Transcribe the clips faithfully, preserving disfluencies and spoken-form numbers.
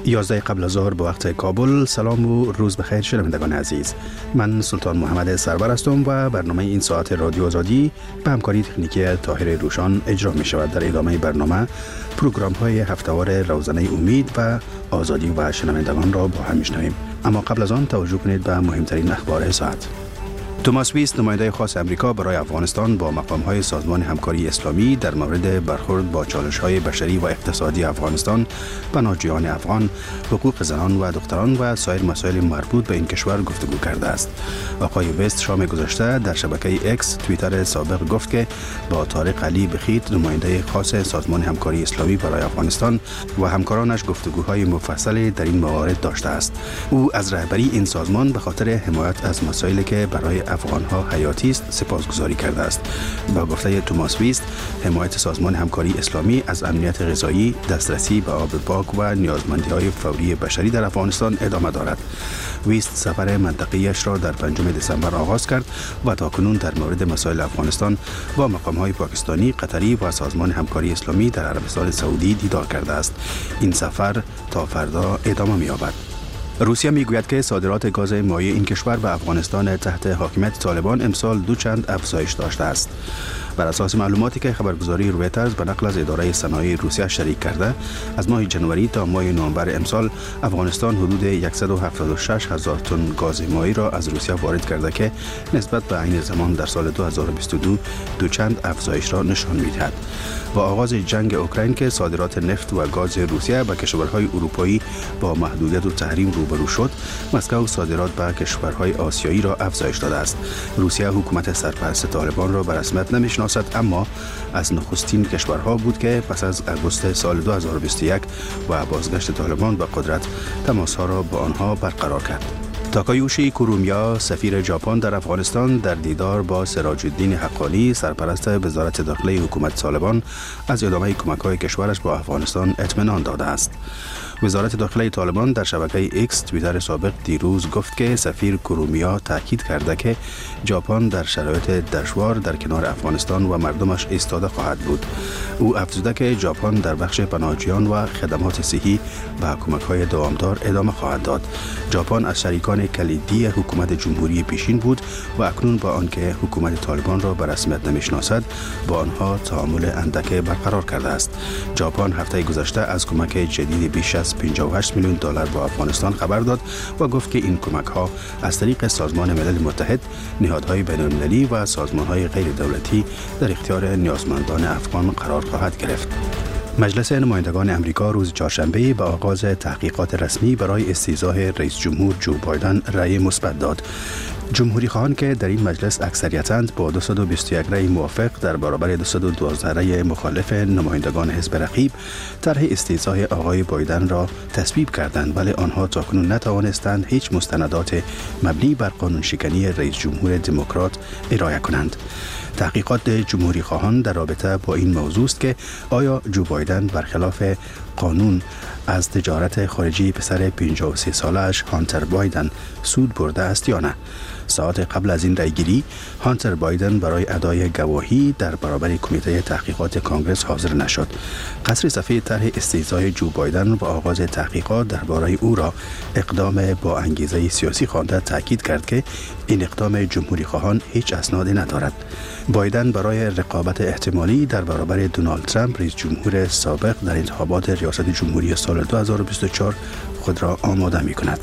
یازده قبل از ظهر به وقت کابل. سلام و روز بخیر شنوندگان عزیز. من سلطان محمد سرور هستم و برنامه این ساعت رادیو آزادی به همکاری تکنیکی طاهر روشان اجرا می شود. در ادامه برنامه پروگرام های هفته‌وار روزانه امید و آزادی و شنوندگان را با هم میشنویم. اما قبل از آن توجه کنید به مهمترین اخبار ساعت. توماس ویست، نماینده خاص امریکا برای افغانستان، با مقام‌های سازمان همکاری اسلامی در مورد برخورد با چالش‌های بشری و اقتصادی افغانستان، پناهجویان افغان، حقوق زنان و دختران و سایر مسائل مربوط به این کشور گفتگو کرده است. آقای ویست شام گذشته در شبکه اکس توییتر سابق گفت که با طارق علی بخیت، نماینده خاص سازمان همکاری اسلامی برای افغانستان و همکارانش گفتگوهای مفصلی در این موارد داشته است. او از رهبری این سازمان به خاطر حمایت از مسائلی که برای افغان‌ها حیاتی است سپاسگزاری کرده است. با گفته توماس ویست، حمایت سازمان همکاری اسلامی از امنیت غذایی، دسترسی به آب پاک و نیازمندی‌های فوری بشری در افغانستان ادامه دارد. ویست سفر منطقه‌ایش را در پنجم دسامبر آغاز کرد و تاکنون در مورد مسائل افغانستان با مقام‌های پاکستانی، قطری و سازمان همکاری اسلامی در عربستان سعودی دیدار کرده است. این سفر تا فردا ادامه می‌یابد. روسیه میگوید که صادرات گاز مایع این کشور به افغانستان تحت حاکمیت طالبان امسال دو چند افزایش داشته است. بر اساس معلوماتی که خبرگزاری رویترز به نقل از اداره صنایع روسیه شریک کرده، از ماه جنوری تا ماه نوامبر امسال افغانستان حدود صد و هفتاد و شش هزار تن گاز مایع را از روسیه وارد کرده که نسبت به عین زمان در سال دو هزار و بیست و دو دو چند افزایش را نشان می‌دهد. با آغاز جنگ اوکراین که صادرات نفت و گاز روسیه به کشورهای اروپایی با محدودیت و تحریم روبرو شد، مسکو صادرات به کشورهای آسیایی را افزایش داده است. روسیه حکومت سرپرست طالبان را به رسمیت نمی‌شناسد، اما از نخستین کشورها بود که پس از آگوست سال دو هزار و بیست و یک و بازگشت طالبان به قدرت تماس‌ها را با آنها برقرار کرد. تاکایوشی کورومیا، سفیر ژاپن در افغانستان، در دیدار با سراج الدین حقانی، سرپرست وزارت داخله حکومت طالبان، از ادامه کمک‌های کشورش با افغانستان اطمینان داده است. وزارت داخله طالبان در شبکه اکس توییتر سابق دیروز گفت که سفیر کورومیا تاکید کرده که ژاپن در شرایط دشوار در کنار افغانستان و مردمش ایستاده خواهد بود. او افزوده که ژاپن در بخش پناهجویان و خدمات صحی به کمک‌های دوامدار ادامه خواهد داد. ژاپن از شریکان کلیدی حکومت جمهوری پیشین بود و اکنون با آنکه حکومت طالبان را به رسمیت نمی‌شناسد، با آنها تعامل اندک برقرار کرده است. ژاپن هفته گذشته از کمک جدید بیش از پنجاه و هشت میلیون دلار به افغانستان خبر داد و گفت که این کمک‌ها از طریق سازمان ملل متحد، نهادهای بین‌المللی و سازمان‌های غیر دولتی در اختیار نیازمندان افغان قرار خواهد گرفت. مجلس نمایندگان امریکا روز چهارشنبه به آغاز تحقیقات رسمی برای استیضاح رئیس جمهور جو بایدن رأی مثبت داد. جمهوری خواهان که در این مجلس اکثریتند با دویست و بیست و یک رأی موافق در برابر دویست و دوازده رأی مخالف نمایندگان حزب رقیب طرح استیضاح آقای بایدن را تصویب کردند، ولی آنها تاکنون نتوانستند هیچ مستندات مبنی بر قانون شکنی رئیس جمهور دموکرات ارائه کنند. تحقیقات جمهوری خواهان در رابطه با این موضوع است که آیا جو بایدن برخلاف قانون از تجارت خارجی پسر پنجاه و سه سالش هانتر بایدن سود برده است یا نه. ساعت قبل از این رأیگیری، هانتر بایدن برای ادای گواهی در برابر کمیته تحقیقات کانگرس حاضر نشد. قصر صفحه طرح استیضاح جو بایدن و آغاز تحقیقات درباره او را اقدام با انگیزه سیاسی خوانده، تاکید کرد که این اقدام جمهوری خواهان هیچ اسنادی ندارد. بایدن برای رقابت احتمالی در برابر دونالد ترامپ، رئیس جمهور سابق، در انتخابات ریاست جمهوری سال دو هزار و بیست و چهار خود را آماده می کند.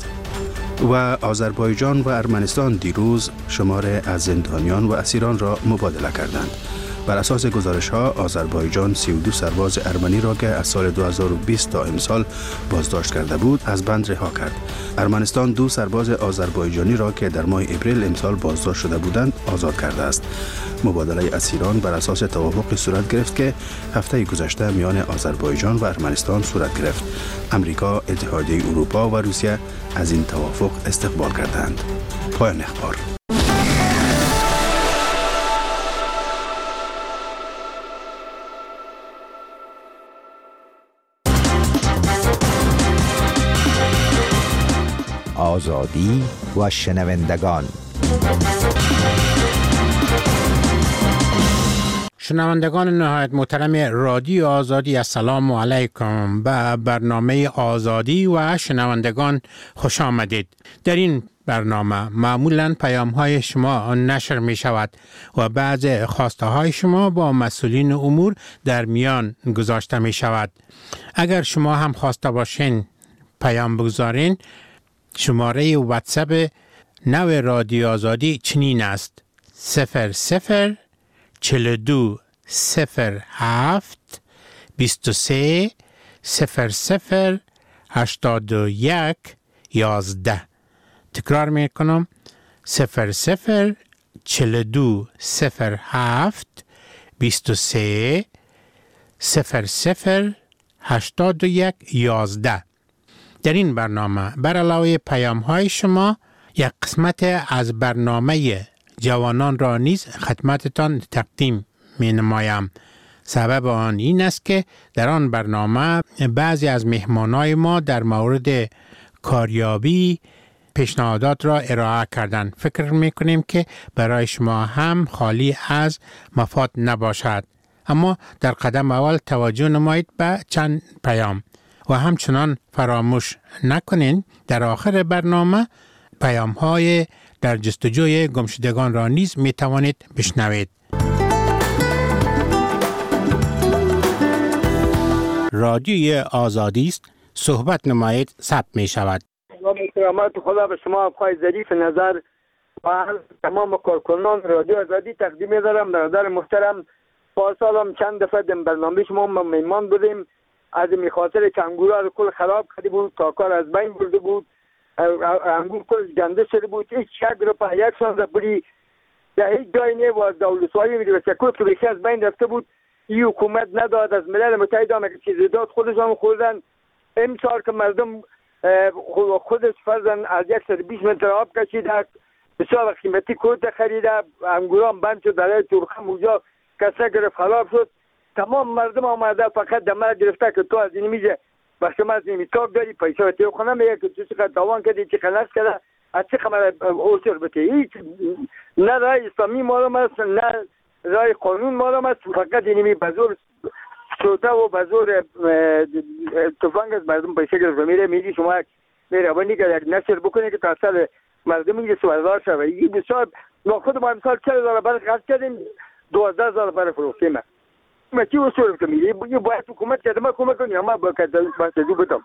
و آذربایجان و ارمنستان دیروز شمار از زندانیان و اسیران را مبادله کردند. بر اساس گزارش‌ها، آذربایجان سی و دو سرباز ارمنی را که از سال دو هزار و بیست تا امسال بازداشت کرده بود از بند رها کرد. ارمنستان دو سرباز آذربایجانی را که در ماه اپریل امسال بازداشت شده بودند آزاد کرده است. مبادله اسیران بر اساس توافقی صورت گرفت که هفته گذشته میان آذربایجان و ارمنستان صورت گرفت. امریکا، اتحادیه اروپا و روسیه از این توافق استقبال کردند. پایان اخبار. آزادی و شنوندگان. شنوندگان نهایت محترم رادیو آزادی، السلام علیکم. به برنامه آزادی و شنوندگان خوش آمدید. در این برنامه معمولاً پیام های شما نشر می شود و بعض خواسته های شما با مسئولین امور در میان گذاشته می شود. اگر شما هم خواسته باشین پیام بگذارین، شماره واتساپ نو رادیو آزادی چنین است: صفر صفر چهل و دو صفر هفت بیست و سه صفر صفر هشتاد و یک یازده. تکرار می کنم: صفر صفر چهل و دو صفر هفت بیست و سه صفر صفر هشتاد و یک یازده. در این برنامه بر علاوه پیام های شما یک قسمت از برنامه جوانان را نیز خدمتتان تقدیم می نمایم. سبب آن این است که در آن برنامه بعضی از مهمانای ما در مورد کاریابی پیشنهادات را ارائه کردند. فکر می کنیم که برای شما هم خالی از مفاد نباشد. اما در قدم اول توجه نمایید به چند پیام و همچنان فراموش نکنین در آخر برنامه پیام های در جستجوی گمشدگان را نیز می توانید بشنوید. رادیوی آزادی است، صحبت نمایید، ثبت می شود. سلام کرامت خدا به شما ابخای ظریف نظر و تمام کارکنان رادیو آزادی تقدیم می دارم. برادر محترم، پارسال هم چند دفعه در برنامه شما ما میمان بودیم. از می خاطر که انگورها رو کل خراب کرده بود، کاکار از بین برده بود، انگور کل گنده شده بود، هیچ یک رو په یک سال بری در هیچ جای نه و دولت‌های میده سکوت که بیشتر از بین رفته بود. این حکومت نداد، از ملل متحد هم که چیزی داد خودشان خوردن. امسال که مردم خودش فرزن از یک سر بیست متر آب کشیده، بسیار قیمتی کوت خریده، انگورها بند شد، در تورخم اونجا کسا گرفت خراب شد. تمام مردم آمده فقط دمر گرفته که تو از این میزه و شما از این میتاب داری پیسه و تیو خونه میگه که تو چقدر دوان کردی، چقدر نست کرده، از چه خمر اوشر بته. هیچ نه رای اسلامی مالم است، نه رای قانون مالم است. فقط اینمی بزور شوته و بزور توفنگ از مردم پیسه گرفت میره میگی شما میره بانی که یک نشر بکنه که تاثیر مردم میگه سوالدار شده. این بسیار ما خود ما امسال چهل هزار برای خرج کردیم، دوازده هزار برای فروختیم. ما چی وصول کنیم؟ یه باید حکومت کرده ما کمک کنیم، ما با کده بسیدو بدم.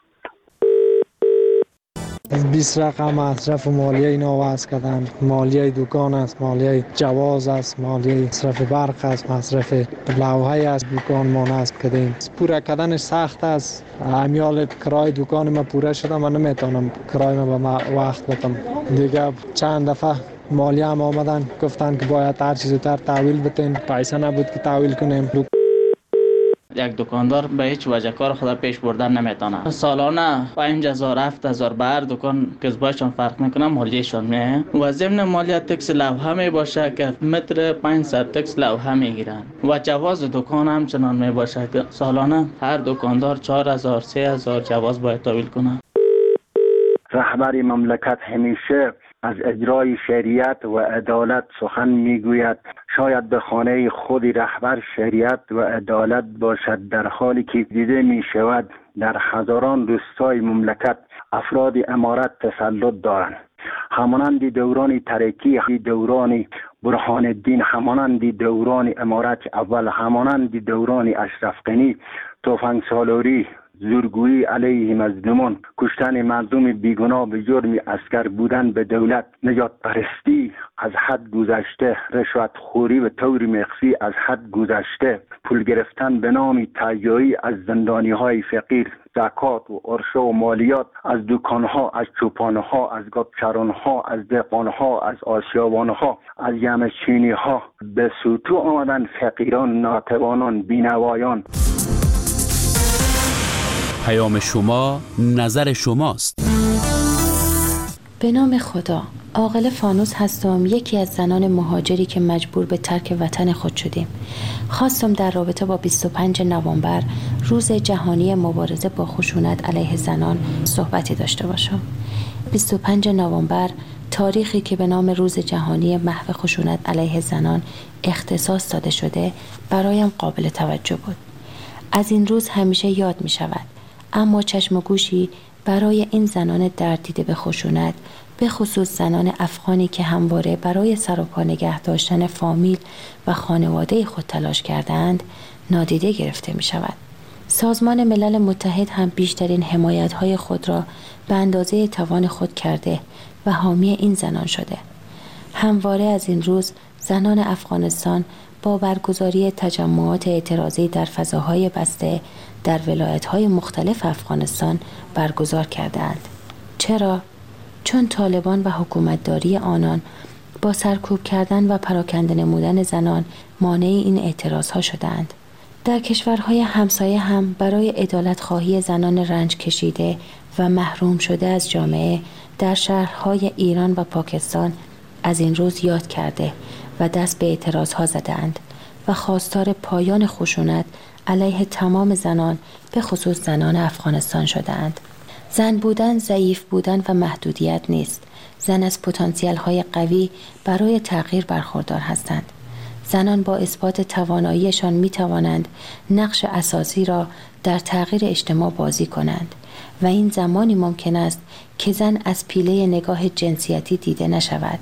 بیست رقم مصرف مالیه اینا وضع کردن. مالیه دکان است، مالیه جواز است، مالیه مصرف برق است، مصرف لوحه است، دکان ما نصب کردیم. پوره کردنش سخت است. امیال کرای دکان ما پوره شده، من نمیتونم کرای ما به وقت بدم. دیگه چند دفعه مالیه هم آمدن گفتن که باید هر چیز زودتر تحویل بدین، پیسه نبود که تحویل کنیم. یک دکاندار به هیچ وجه کار خود پیش بردن نمیتونه. سالانه پنج هزار هفت هزار بر دکان کسبایشان فرق میکنه، مالیهشان میه و ضمن مالیه تکس لوحه می باشه که متر پانصد تکس لوحه میگیرن و جواز دکان هم چنان می باشه که سالانه هر دکاندار چهار هزار سه هزار جواز باید تحویل کنه. رهبر مملکت همیشه از اجرای شریعت و عدالت سخن میگوید. شاید به خانه خودی رهبر شریعت و عدالت باشد، در حالی که دیده می شود در هزاران روستای مملکت افراد امارت تسلط دارند. همانند دوران ترکی، دوران برهان الدین، همانند دوران امارت اول، همانند دوران اشرف غنی، تفنگ سالاری، زورگویی علیه مظلومان، کشتن مردم بیگناه به جرم عسکر بودن به دولت، نجات پرستی از حد گذشته، رشوت خوری و طور مخفی از حد گذشته، پول گرفتن به نام تهیایی از زندانی های فقیر، زکات و عرشه و مالیات از دکان ها، از چوپان ها، از گابچران ها، از دهقان ها، از آسیابان ها، از یمچینی ها به سوتو آمدن فقیران، ناتوانان، بینوایان. پیام شما نظر شماست. به نام خدا. عاقل فانوس هستم، یکی از زنان مهاجری که مجبور به ترک وطن خود شدیم. خواستم در رابطه با بیست و پنجم نوامبر، روز جهانی مبارزه با خشونت علیه زنان، صحبتی داشته باشم. بیست و پنجم نوامبر تاریخی که به نام روز جهانی محو خشونت علیه زنان اختصاص داده شده برایم قابل توجه بود. از این روز همیشه یاد می شود، اما چشم و گوشی برای این زنان درددیده به خشونت، به خصوص زنان افغانی که همواره برای سر و پا نگه داشتن فامیل و خانواده خود تلاش کردند، نادیده گرفته می شود. سازمان ملل متحد هم بیشترین حمایت‌های خود را به اندازه توان خود کرده و حامی این زنان شده. همواره از این روز زنان افغانستان با برگزاری تجمعات اعتراضی در فضاهای بسته در ولایت‌های مختلف افغانستان برگزار کردند. چرا؟ چون طالبان و حکومتداری آنان با سرکوب کردن و پراکنده نمودن زنان مانع این اعتراضها شدند. در کشورهای همسایه هم برای عدالت خواهی زنان رنج کشیده و محروم شده از جامعه در شهرهای ایران و پاکستان از این روز یاد کرده و دست به اعتراضها زدند و خواستار پایان خشونت علیه تمام زنان به خصوص زنان افغانستان شدند. زن بودن ضعیف بودن و محدودیت نیست. زن از پتانسیل های قوی برای تغییر برخوردار هستند. زنان با اثبات تواناییشان می توانند نقش اساسی را در تغییر اجتماع بازی کنند و این زمانی ممکن است که زن از پیله نگاه جنسیتی دیده نشود.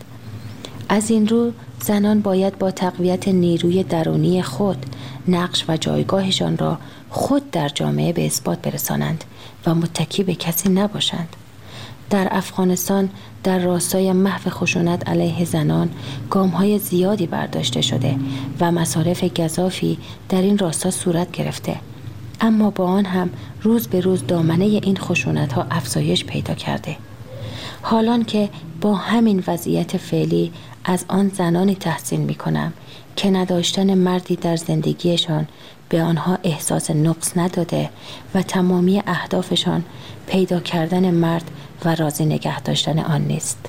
از این رو زنان باید با تقویت نیروی درونی خود نقش و جایگاهشان را خود در جامعه به اثبات برسانند و متکی به کسی نباشند. در افغانستان در راستای محو خشونت علیه زنان گام‌های زیادی برداشته شده و مصارف گزافی در این راستا صورت گرفته، اما با آن هم روز به روز دامنه این خشونت‌ها افزایش پیدا کرده. حالان که با همین وضعیت فعلی از آن زنانی تحسین می‌کنم که نداشتن مردی در زندگیشان به آنها احساس نقص نداده و تمامی اهدافشان پیدا کردن مرد و راضی نگه داشتن آن نیست.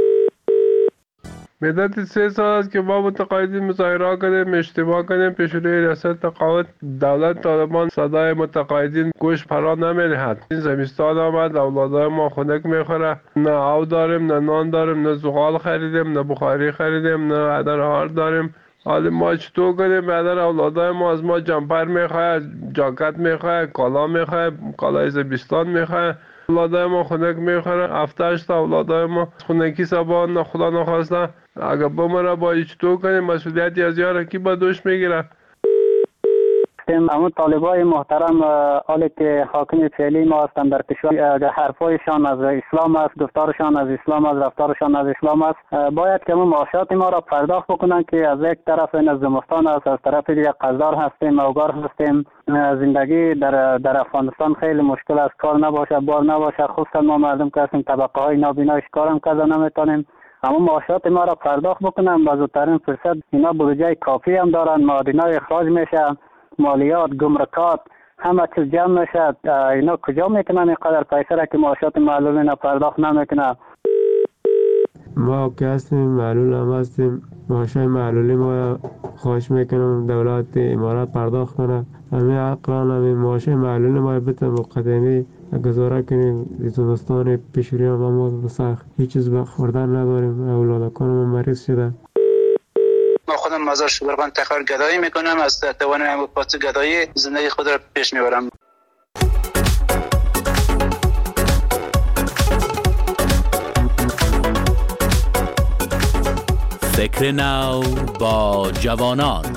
مدت سه سال است که ما متقاعدین مظاهره کردیم، اجتماع کردیم پیش روی ریاست تقاعد. دولت طالبان صدای متقاعدین گوش فرا نمی‌دهد. این زمستان آمد، اولادای ما خنک میخوره، نه آب داریم، نه نان داریم، نه زغال خریدیم، نه بخاری خریدیم، نه عدر هار داریم. حالا ما چطور کنیم؟ بعدر اولادای ما از ما جمپر میخواه، جاکت میخواه، کالا میخواه، کالای زمستان میخواه. اولادای ما خنک میخوره، هفتهش تا اولادای ما خنکی سبا نه خدا نخواسته اگر بمره با چطور کنیم؟ مسئولیتی از یاره کی با دوش میگیره؟ همون طالبای محترم حالی که حاکم فعلی ما هستند در کشور، حرفایشان از اسلام است، گفتارشان از اسلام است، رفتارشان از اسلام است، باید که ما معاشات ما را پرداخت بکنن که از یک طرف این از زمستان است، از طرف دیگه قزدار هستیم، اوگار هستیم. زندگی در در افغانستان خیلی مشکل است، کار نباشه، بار نباشه، خصوصا ما مردم که هستیم طبقه های نابینا کارم کردن نمیتونیم. اما معاشات ما را پرداخت بکنن با زودترین فرصت. اینا بودجه کافی هم دارن، معادنای اخراج میشه، مالیات، گمرکات، همه چیز جمع میشه. اینا کجا میکنن اینقدر پیسه را که معاشات معلولین پرداخت نمیکنن؟ ما که هستیم معلول هم هستیم، معاشای معلولی ما خواهش میکنم دولت امارات پرداخت کنه. همین عقلان همین معاشای معلولی ما بتن مقدمی گزاره کنیم. زمستان پیشوری هم ما سخت هیچ چیز بخوردن نداریم، اولادکان ما مریض شده. ما خودم مزار شبرغان تخار گدایی میکنم، از توان هم پاس گدایی زندگی خود را پیش میبرم. فکر نو با جوانان.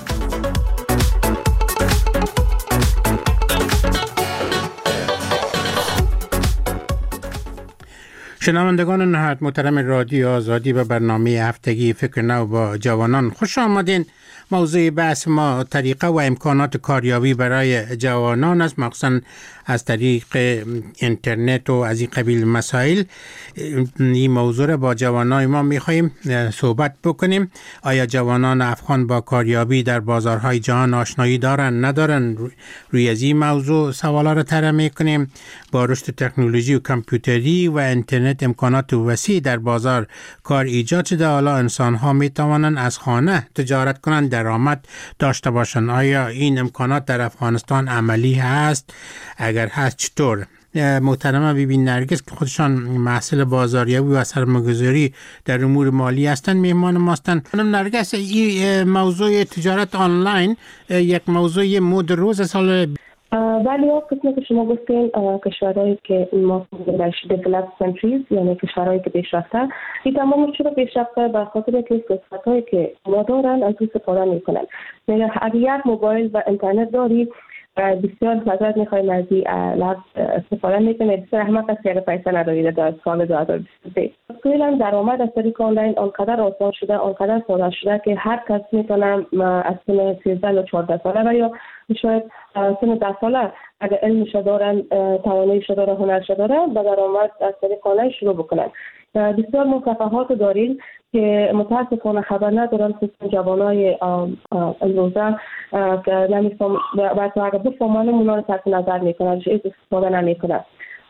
شنوندگان نهایت محترم رادیو آزادی و برنامه هفتگی فکر نو با جوانان خوش آمدین. موضوع بحث ما طریقه و امکانات کاریابی برای جوانان است، مخصوصا از طریق اینترنت و از این قبیل مسائل. این موضوع را با جوانان ما میخواییم صحبت بکنیم. آیا جوانان افغان با کاریابی در بازارهای جهان آشنایی دارن ندارن؟ روی از این موضوع سوالا را طرح میکنیم. با رشد تکنولوژی و کامپیوتری و اینترنت امکانات وسیع در بازار کار ایجاد شده. حالا انسان ها می توانند از خانه تجارت کنند، درآمد داشته باشند. آیا این امکانات در افغانستان عملی هست؟ اگر هست چطور؟ محترمه بیبی نرگس که خودشان محصل بازاریابی و سرمایه‌گذاری در امور مالی هستند میهمان ماستند. خانم نرگس، این موضوع تجارت آنلاین یک موضوع مد روز سال ولی ها قسمی که شما گفتین کشورهایی که ما بهش developed countries یعنی کشورهایی که پیشرفته، این تمام چرا پیشرفته؟ به خاطر که فرصت‌هایی که ما دارن از اون استفاده میکنن. یعنی اگر یک موبایل و اینترنت داری بسیار حضرت میخوایم از این لحظ استفاده میکنه. بسیار احمق است که اگر پیسه ندارید در سال دو هزار و بیست و سه. فعلا درآمد از طریق آنلاین آنقدر آسان شده، آنقدر ساده شده که هر کس میتونه از سن سیزده یا چهارده ساله و یا شاید سن ده ساله اگر علمش دارن، تواناییش داره، هنرش داره، به درآمد از طریق آنلاین شروع بکنن. بسیار مصفحات داریم که متاسفانه خبر ندارن خصوصا جوانای امروزه که نمیفهم و تو اگر بفهمن اونا رو تحت نظر میکنن، هیچ استفاده نمیکنن.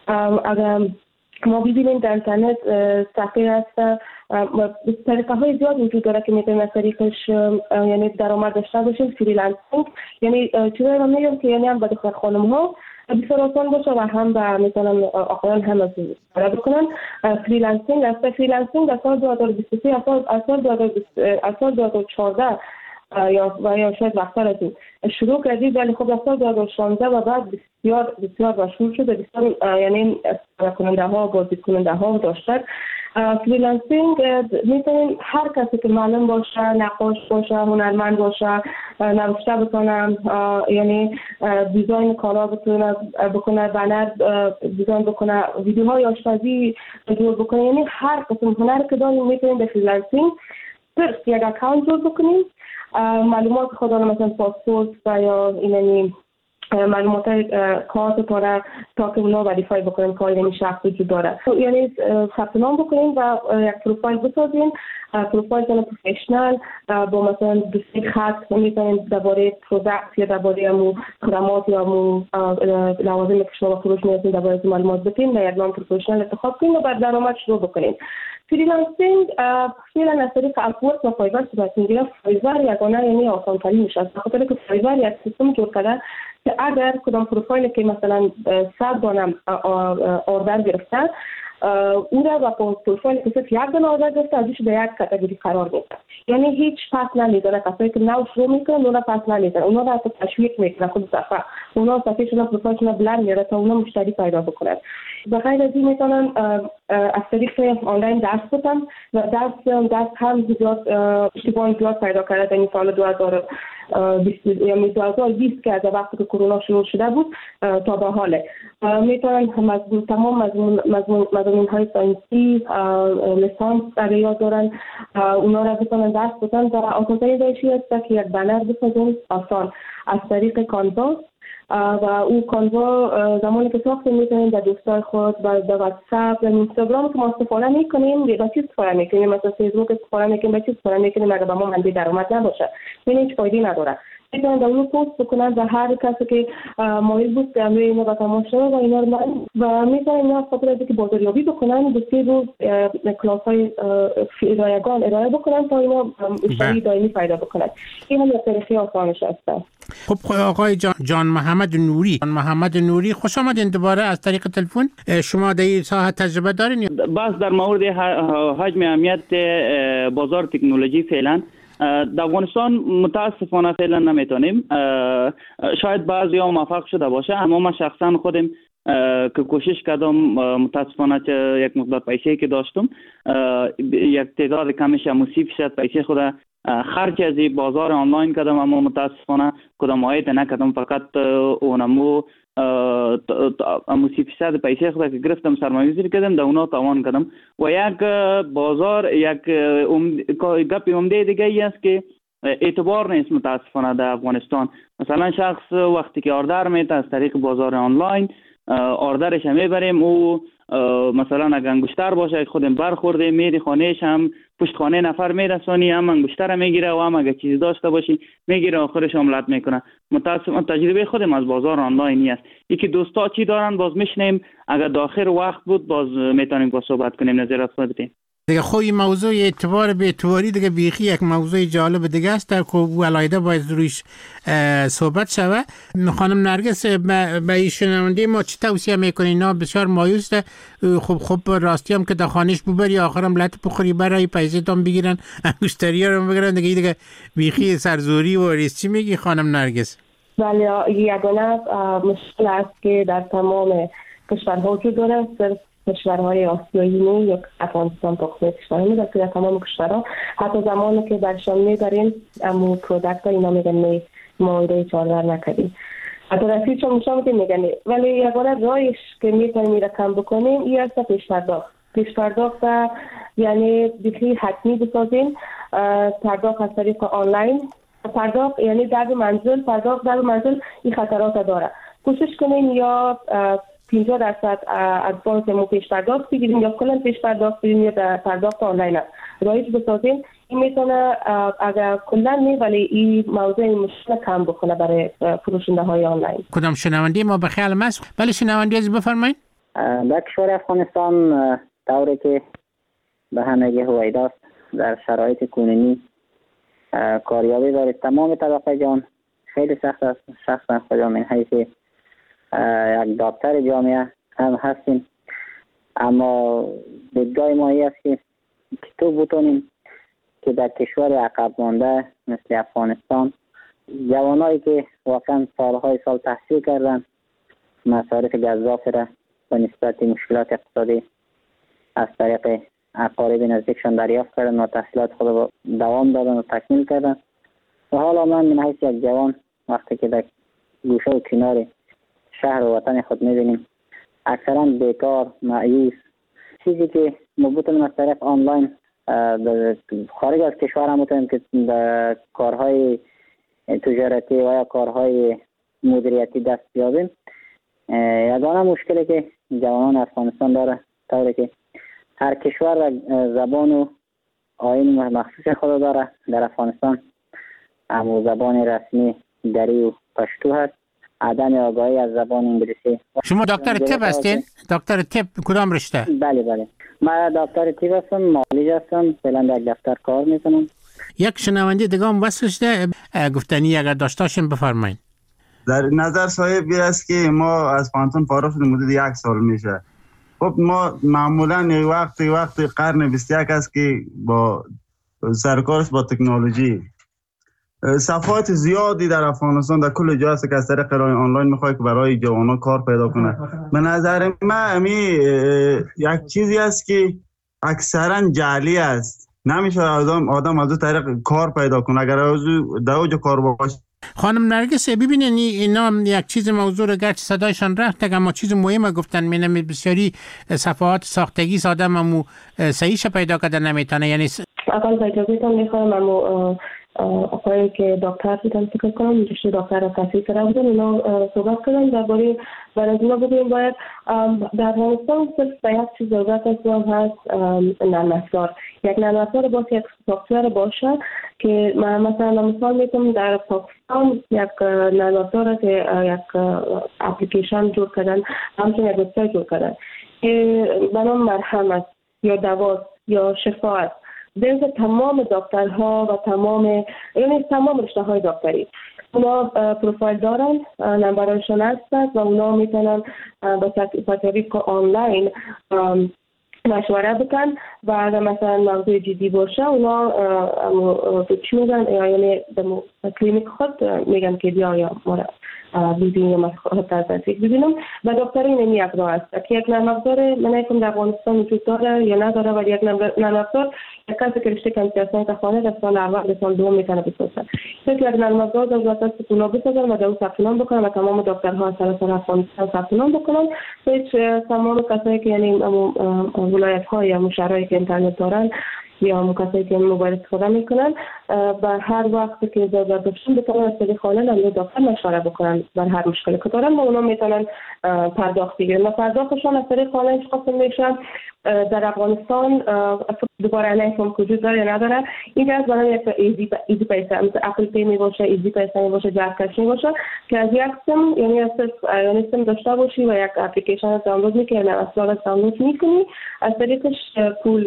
اگر ما ببینیم در اینترنت صفحه هست، طریقه های زیاد وجود داره که میتونیم از طریقش یعنی درآمد داشته باشیم. فریلنسینگ یعنی چیزایی رو میگم که یعنی هم به دختر خانم ها بسیار آسان باشه و هم به مثلا آقایان هم از کار بکنن. فریلنسینگ است. فریلنسینگ از سال دو هزار و بیست و سه از سال دو هزار و چهارده یا و یا شاید وقت‌تر از این شروع کردید، ولی خب از سال دو هزار و شانزده و بعد بسیار بسیار مشهور شده. بسیار یعنی کننده ها بازدید کننده ها داشته. فریلنسینگ میتونیم هر کسی که معلم باشه، نقاش باشه، هنرمند باشه، نوشته بکنه، یعنی دیزاین کالا بتونه بکنه، بنر دیزاین بکنه، ویدیوهای آشپزی جور بکنه، یعنی هر قسم هنر که داریم میتونیم به فریلنسینگ صرف یک اکانت جور بکنیم. معلومات خود مثلا پاسپورت و یا اینانی معلومات کارت پاره تا که اونا وریفای بکنیم که این شخص وجود داره، یعنی ثبت نام بکنیم و یک پروفایل بسازیم. پروفایل کنه پروفشنال با مثلا دو سه خط میتونیم درباره پروداکت یا درباره امو خدمات یا امو لوازم که شما فروش می‌کنید درباره معلومات بدیم و یک نام پروفشنال انتخاب کنیم و بعد درآمد شروع بکنیم. فریلنسینگ فعلا از طریق اپورک و فایور صورت میگیره. فایور یگانه یعنی آسان ترین میشه، به خاطر که فایور یک سیستم جور کرده که اگر کدام پروفایل که مثلا صد دانه اوردر گرفته او را با پروفایل که صرف یک دانه اوردر گرفته ازش به یک کاتگوری قرار میده، یعنی هیچ پس نمیداره. کسایی که نو شروع میکنن اونا پس نمیداره، اونا را تشویق میکنه خود صفحه، اونا صفحهشون پروفایلشون بلند میاره تا اونا مشتری پیدا بکنن. بخیر از این میتونن از طریق آنلاین درس بدن و درس درس هم زیاد اشتباه زیاد پیدا کرده در این سال دو هزار و بیست یعنی دو هزار و بیست که از وقتی که کرونا شروع شده بود تا به حال میتونن مضمون تمام مضمون مضمون های ساینسی لیسانس در یاد دارن، اونا را بتونن درس بدن و آسان‌ترین روشی است که یک بنر بسازن آسان از طریق کانوا و او کانوا زمانی که ساخته میتونیم در دوستای خود و در واتساپ و اینستاگرام که ما استفاده میکنیم به چیز استفاده میکنیم، مثلا فیسبوک استفاده میکنیم به چیز استفاده میکنیم اگر به ما منبع درآمد نباشه یعنی هیچ فایده نداره. میتونن در اون پست بکنن و هر کسی که مایل بود که امروز اینو با تماشا و اینا رو و میتونن اینا خاطر از که بازاریابی بکنن دو سه روز کلاس های رایگان ارائه بکنن تا اینا مشتری دائمی پیدا بکنن. این هم طریقی آسانش هست. خب آقای جان, جان محمد نوری جان محمد نوری خوش آمدین دوباره از طریق تلفن. شما در این ساحت تجربه دارین؟ بس در مورد حجم اهمیت بازار تکنولوژی فعلا در افغانستان متاسفانه فعلا نمیتونیم، شاید بعضی ها موفق شده باشه اما من شخصا خودم که کوشش کردم متاسفانه که یک مقدار پیسه که داشتم یک تعداد کمش سی فیصد پیسه خود خرج از بازار آنلاین کردم اما متاسفانه کدام عاید نکردم، فقط اونمو امو سی فیصد پیسه خود که گرفتم سرمایه‌گذاری کردم در اونا تاوان کردم و یک بازار یک گپ عمده دیگه ای است که اعتبار نیست متاسفانه در افغانستان. مثلا شخص وقتی که آردر میده از طریق بازار آنلاین آردرش میبریم او مثلا اگر انگشتر باشه خودم برخورده میری خانهش هم پشت خانه نفر میرسونی هم انگشتر میگیره و هم اگر چیزی داشته باشی میگیره آخرش عملت میکنه. متاسفانه تجربه خودم از بازار آنلاینی است. یکی دوستا چی دارن باز میشنیم اگر داخل وقت بود باز میتونیم با صحبت کنیم. نظرات خود بدین. دیگه خوی موضوع اعتبار به اعتباری دیگه بیخی یک موضوع جالب دیگه است در که علایده باید رویش صحبت شوه. خانم نرگس به شنونده ما چی توصیه میکنی؟ اینا بسیار مایوس ده. خب خب راستی هم که در خانش ببری آخرم لط بخوری برای پیسه‌تون بگیرن انگشتری ها رو بگیرن دیگه دیگه بیخی سرزوری و ریس. چی میگی خانم نرگس؟ بله یگانه مشکل است که در تمام کشورها وجود داره، کشورهای آسیایی نه یک افغانستان تقسیم کشورها میده که در تمام کشورها حتی زمانی که برشان میبریم امو پرودکت ها اینا میگن می مایده چارور نکردیم حتی رسید چون مشاهده میگن. ولی یگانه رایش که میتونیم این رقم بکنیم این است پیش پرداخت پیش پرداخت یعنی بخی حتمی بسازیم. پرداخت از طریق آنلاین پرداخت یعنی در منزل پرداخت در منزل این خطرات داره. کوشش کنیم یا پنجاه درصد ادوانس مو پیش پرداخت بگیریم یا کلا پیش پرداخت بگیریم یا در پرداخت آنلاین رایج بسازیم. این میتونه اگر کلا نی ولی این موضوع این مشکل کم بکنه برای فروشنده های آنلاین. کدام شنونده ما به خیال ماست؟ بله شنونده از بفرمایید. در کشور افغانستان طوری که به همگی هویداست در شرایط کنونی کاریابی برای تمام طبقه جان خیلی سخت است. شخصا خودم من حیث یک دکتر جامعه هم هستیم، اما دیدگاه ما این است که تو بتونیم که در کشور عقب مانده مثل افغانستان جوانایی که واقعا سالهای سال تحصیل کردن مصارف گزاف را به نسبت مشکلات اقتصادی از طریق اقارب نزدیکشان دریافت کردن و تحصیلات خود را دوام دادن و تکمیل کردن و حالا من من حیث یک جوان وقتی که در گوشه و کنار شهر و وطن خود میبینیم اکثرا بیکار، مایوس، چیزی که ما بتونیم از طریق آنلاین خارج از کشور هم بتونیم که در کارهای تجارتی و یا کارهای مدیریتی دست بیابیم. یگانه مشکلی که جوانان افغانستان داره طوری که هر کشور زبان و آیین مخصوص خود داره. در افغانستان اما زبان رسمی دری و پشتو هست، عدم آگاهی از زبان انگلیسی. شما دکتر طب هستین؟ دکتر طب کدام رشته؟ بله بله من دکتر طب هستم، معالج هستم، فعلا در دفتر کار میکنم. یک شنونده دیگه هم وصلش ده گفتنی اگر داشتاشون بفرمایید. در نظر صاحب است که ما از پانتون فارغ شدیم مدت یک سال میشه. خب ما معمولا وقتی وقتی قرن بیست و یک است که با سرکارش با تکنولوژی صفحات زیادی در افغانستان در کل جا است که از طریق راه آنلاین میخواد که برای جوانان کار پیدا کنه. به نظر من امی یک چیزی است که اکثرا جعلی است، نمیشه آدم آدم از اون طریق کار پیدا کنه اگر از در اوج کار باشه. خانم نرگس ببینین اینا یک چیز موضوع رو گرچه صدایشان رفت اما چیز مهم گفتن. مینم بسیاری صفحات ساختگی ساده ممو صحیحش پیدا کردن نمیتونه. یعنی اول پیدا میخوام امو آقایی که دکتر بودن فکر کنم رشته دکتر را تحصیل کرده بودن اونا صحبت کردن درباره برای از اونا بگویم باید در افغانستان صرف یک چیز ضرورت است و هست نرم افزار. یک نرم افزار باشه، یک سافتور باشه که مثلا مثال میتونم در پاکستان یک نرم افزار که یک اپلیکیشن جور کردن، همچنین یک وبسایت جور کردن که به نام مرهم است یا دوا یا شفا است. درز تمام دکترها و تمام یعنی تمام رشته های دکتری اونا پروفایل دارن، نمبرشون هست و اونا میتونن با طریق آنلاین مشوره بکن و اگر مثلا موضوع جدی باشه اونا چی میگن یعنی کلینیک خود میگن که بیا یا ما ببینیم یا خود تصدیق ببینم و دکتر این یک راه است که یک نرم افزار من ایکم در افغانستان وجود داره یا نداره ولی یک نرم افزار یک کسی که رشته کامپیوتر ساینس خانه در سال اول به سال دوم میتونه بسازه. یک نرم افزار ضرورت است که اونا بسازن و در اون ثبت نام بکنن و تمام دکترها سراسر افغانستان ثبت نام بکنن. هیچ تمام کسایی که یعنی ولایت ها یا مشارایی که اینترنت دارن یا کسایی که موبایل استفاده میکنن و هر وقت که ضرورت داشتن بتونن از طریق آنلاین هم دکتر مشوره بکنن بر هر مشکلی که دارن و اونا میتونن پرداخت بگیرن و پرداختشون از طریق آنلاین قسم میشن در افغانستان دوباره نمیفهم وجود داره یا نداره. این از برای یک ایزی ایزی پیسه مثل اپل پی می باشه، ایزی پیسه می باشه، جک کش می باشه که از یک سیم یعنی از یعنی سیم داشته باشی و یک اپلیکیشن دانلود میکنی، اصلا دانلود میکنی، از طریقش پول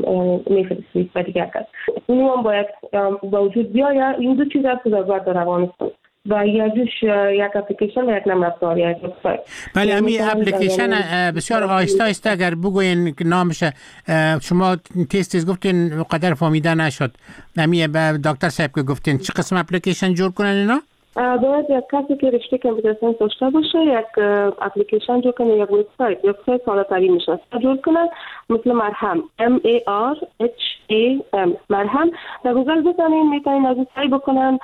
میفرستی به دیگر کس. این هم باید با وجود بیاید. این دو چیز است که ضرورت در افغانستان و یکیش یک اپلیکیشن و یک نرم افزار یک وبسایت. بله، همین اپلیکیشن بسیار آهسته آهسته اگر بگوین که نامش، شما تیز تیز گفتین قدر فهمیده نشد. همین به دکتر صاحب که گفتین چه قسم اپلیکیشن جور کنن اینا؟ باید یک کسی که رشته کامپیوتر ساینس داشته باشه یک اپلیکیشن جور کنه، یک وبسایت، یک وبسایت ساده تری میشه جور کنه، مثل مرهم M A R H A M مرهم. در گوگل بزنین میتونین از سعی بکنن،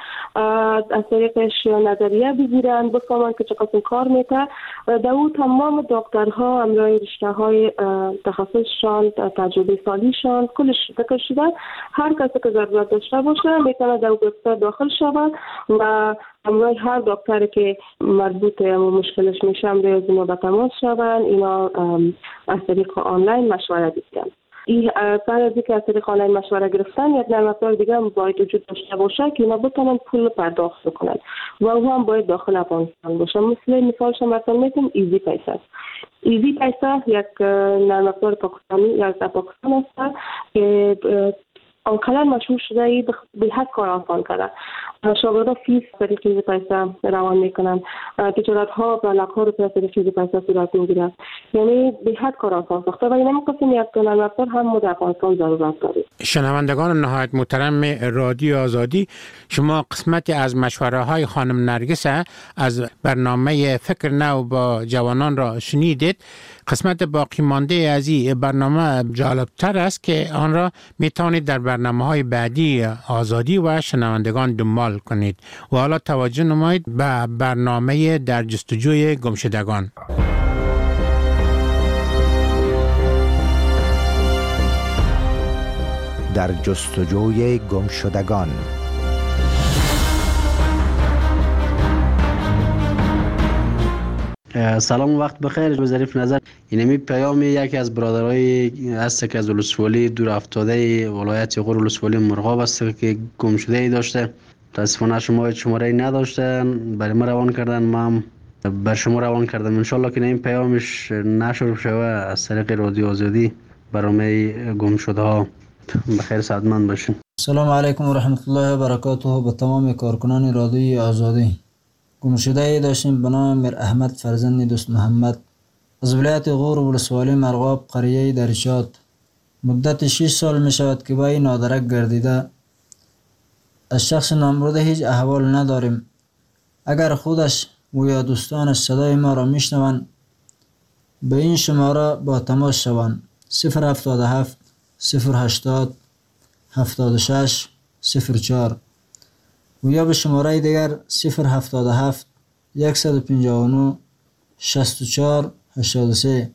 از طریقش نظریه بگیرن، بفهمن که چقدر کار میکنه. در اون تمام دکترها همراه رشته های تخصصشان، تجربه سالیشان کلش ذکر شده. هر کسی که ضرورت داشته باشه میتونه در وبسایت داخل شود و همراه هر دکتری که مربوط به مشکلش میشه همراه اینا به تماس شوند. اینا از طریق آنلاین مشوره بگیرن. این بعد از اینکه از طریق آنلاین مشوره گرفتن، یک نرم افزار دیگه هم باید وجود داشته باشه که اینا بتونن پول پرداخت کنن و او هم باید داخل افغانستان باشه. مثل مثالش مثلا میتونیم ایزی پیسه. ایزی پیسه یک نرم افزار پاکستانی یا از پاکستان است که آنقدر مشهور شده ای به حد کار آسان کرده. شاگردان فیس طریق ایزی پیسه روان میکنن، تجارت ها و لاک ها رو طریق ایزی پیسه صورت میگیرد. یعنی به حد کار آسان ساخته و این قسم یک نرم افزار هم در افغانستان ضرورت داریم. شنوندگان نهایت محترم رادیو آزادی، شما قسمتی از مشوره های خانم نرگس از برنامه فکر نو با جوانان را شنیدید. قسمت باقی مانده از این برنامه جالبتر است که آن را می توانید در برنامه‌های بعدی آزادی و شنوندگان دنبال کنید. و حالا توجه نمایید به برنامه در جستجوی گمشدگان. در جستجوی گمشدگان. سلام و وقت بخیر. به ظریف نظر اینمی پیام یکی از برادرای هست که از ولسوالی دور افتاده ولایت غور ولسوالی مرغاب است که گم شده ای داشته. متاسفانه شما شماره ای نداشتن، برای ما روان کردن، ما هم بر شما روان کردم. ان شاء الله که این پیامش نشر شوه از طریق رادیو آزادی برنامه گم شده ها. بخیر سعادتمند باشین. سلام علیکم و رحمت الله و برکاته به تمام کارکنان رادیو آزادی. گمشده ای داشتیم به نام میر احمد فرزند دوست محمد از ولایت غور ولسوالی مرغاب قریه درشاد. مدت شش سال می شود که با این نادرک گردیده. از شخص نامبرده هیچ احوال نداریم. اگر خودش و یا دوستانش صدای ما را می شنوند به این شماره با تماس شوند: صفر هفتاد و هفت صفر هشتاد هفتاد و شش صفر چهار و یا به شماره دیگر صفر هفتاد و هفت صد و پنجاه و نه شصت و چهار هشتاد و سه.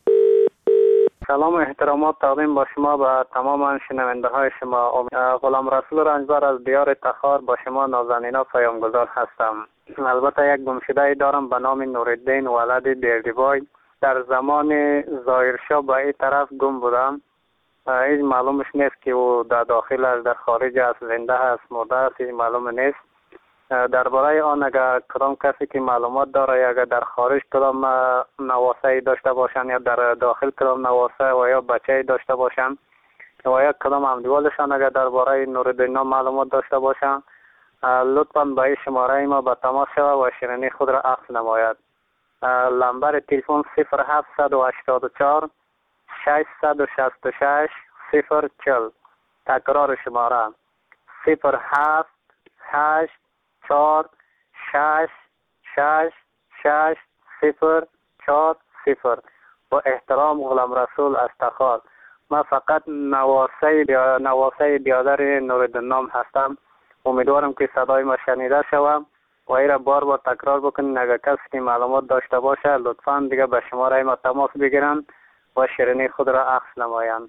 سلام و احترامات تقدیم با شما به تمام شنونده های شما. غلام رسول رنجبر از دیار تخار با شما نازنینا پیامگذار هستم. البته یک گمشده دارم به نام نورالدین ولد بیردیبای. در زمان ظاهرشاه به این طرف گم بودم. هیچ معلومش نیست که او در داخل است، در خارج است، زنده است، مرده است، هیچ معلوم نیست. درباره آن اگر کدام کسی که معلومات داره یا اگر در خارج کدام نواسه داشته باشند یا در داخل کدام نواسه و یا بچه داشته باشند و یا کدام همدیوالشان اگر درباره نورالدین معلومات داشته باشند، لطفاً به این شماره ما به تماس شود و شیرینی خود را عکس نماید. نمبر تلفن صفر هفت هشت چهار ششصد و شصت و شش صفر چهل. تکرار شماره صفر هفت هشت چهار شش شش شش صفر چهار صفر. با احترام غلام رسول از تخار. من فقط نواسه نواسه بیادر نورالدین نام هستم. امیدوارم که صدای ما شنیده شوم و ای را بار بار تکرار بکنین. اگر کسی که معلومات داشته باشه لطفاً دیگه به شماره ما تماس بگیرن و شیرینی خود را عکس نمایند.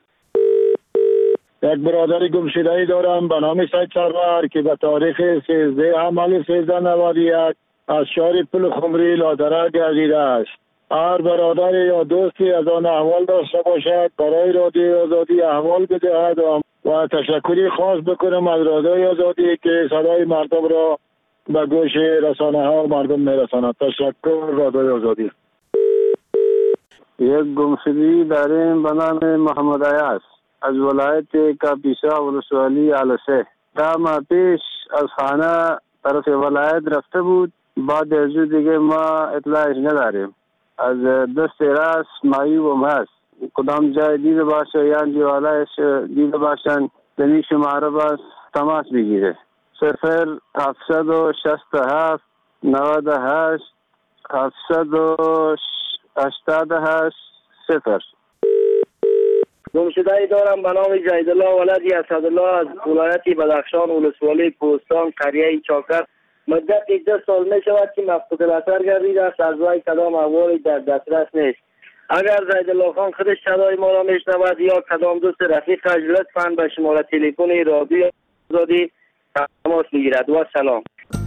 یک برادر گمشده‌ای دارم به نام سید سرور که به تاریخ سیزده حمل سیزده نود و یک از شهر پل خمری لادره گردیده است. هر برادر یا دوستی از آن احوال داشته باشد برای رادیوی آزادی احوال بدهد و تشکری خاص بکنم از رادیوی آزادی که صدای مردم را به گوش رسانه ها و مردم میرساند. تشکر رادیوی آزادی. یک گمشدگی داریم به نام محمد عیاض از ولایت کاپیسا ولسوالی علسه. ده ماه پیش از خانه طرف ولایت رفته بود، بعد از دیگه ما اطلاعش نداریم. از دست راست معیوب هست، کدام جای دیده باشه یا جوالایش دیده باشن دنی شماره باز تماس بگیره. صفر هفتصد و شست و هفت نود و هشت هفتصد و هشتاد و هشت صفر. گمشده‌ای دارم به نام جیدالله ولدی اسدالله از ولایت بدخشان ولسوالی پوستان قریه چاکر. مدت ده سال می شود که مفقود الاثر گردیده است، از وی کدام احوالی در دسترس نیست. اگر جیدالله خان خودش صدای ما را میشنود یا کدام دوست رفیقش لطفاً به شماره تلفن رادیوی آزادی تماس بگیرد. و سلام.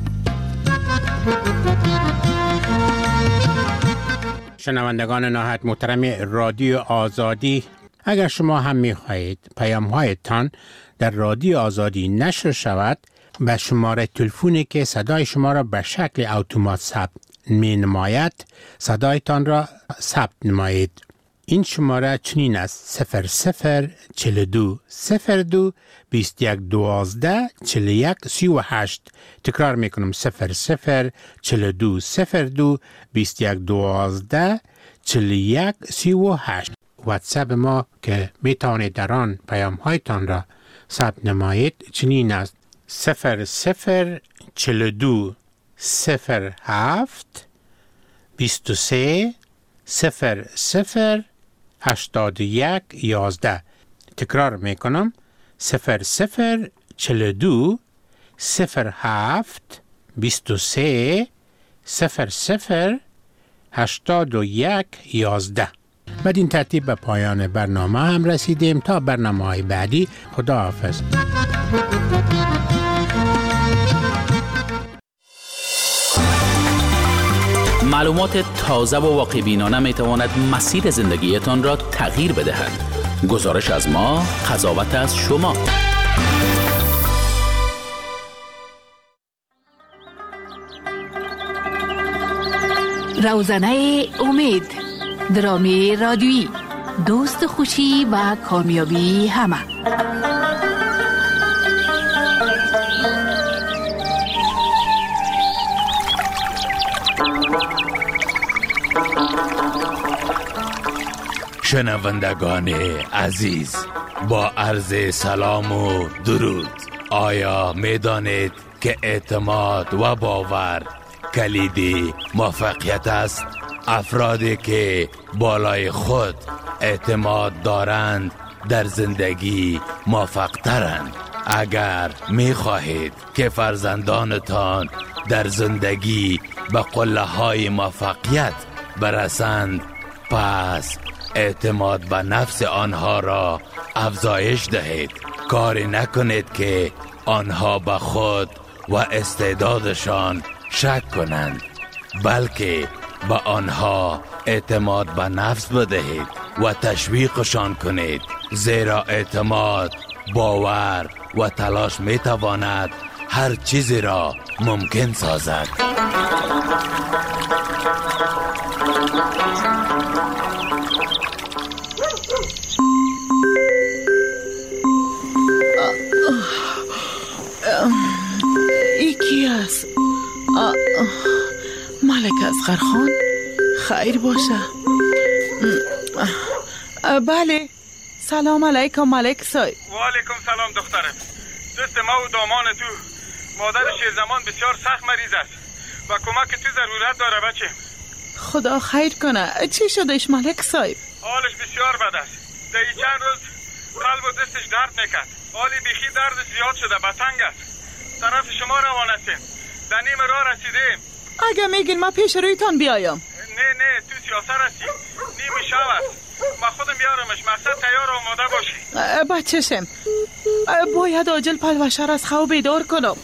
شنوندگان نهایت محترم رادیو آزادی، اگر شما هم می خواهید پیام هایتان در رادیو آزادی نشر شود، به شماره تلفنی که صدای شما را به شکل اتومات ثبت می نماید صدایتان را ثبت نمایید. این شماره چنین است: صفر صفر چل دو صفر دو بیست یک دوازده چل یک سی و هشت. تکرار می کنم: صفر صفر چل دو صفر دو بیست یک دوازده چل یک سی و هشت. واتساپ ما که می توانید در آن پیام هایتان را ثبت نمایید چنین است: صفر صفر چل دو صفر هفت بیست و سه صفر صفر هشتاد یک یازده. تکرار می کنم: صفر صفر چل دو صفر هفت بیست و سه صفر صفر هشتاد یک یازده. بدین ترتیب به پایان برنامه هم رسیدیم. تا برنامه های بعدی، خدا حافظ. معلومات تازه و واقع بینانه می تواند مسیر زندگیتان را تغییر بدهد. گزارش از ما، قضاوت از شما. روزنه امید، درامی رادیویی، دوست خوشی و کامیابی همه. شنوندگان عزیز، با عرض سلام و درود. آیا می دانید که اعتماد و باور کلید موفقیت است؟ افرادی که بالای خود اعتماد دارند در زندگی موفق ترند. اگر می خواهید که فرزندانتان در زندگی به قله های موفقیت برسند، پس اعتماد به نفس آنها را افزایش دهید. کاری نکنید که آنها به خود و استعدادشان شک کنند، بلکه به آنها اعتماد به نفس بدهید و تشویقشان کنید، زیرا اعتماد، باور و تلاش می تواند هر چیزی را ممکن سازد. یکی است. ملک اصغر خان، خیر باشه. بله، سلام علیکم ملک صاحب. و علیکم سلام دخترم. دوست ما و دامان تو، مادر شیرزمان بسیار سخت مریض است و کمک تو ضرورت داره بچه. خدا خیر کنه. چی شدش ملک صاحب؟ حالش بسیار بد است. در چند روز قلب و دستش درد میکرد. حالی بیخی درد زیاد شده، بتنگ است. طرف شما روان هستیم. در نیم راه رسیدیم. اگه میگین ما پیش رویتان بیایم. نه نه، تو سیاست هستی. نیم شب است. ما خودم بیارمش. مقصد تیار آماده باشی. بچه‌شم، باید عاجل پلوشه را از خواب بیدار کنم.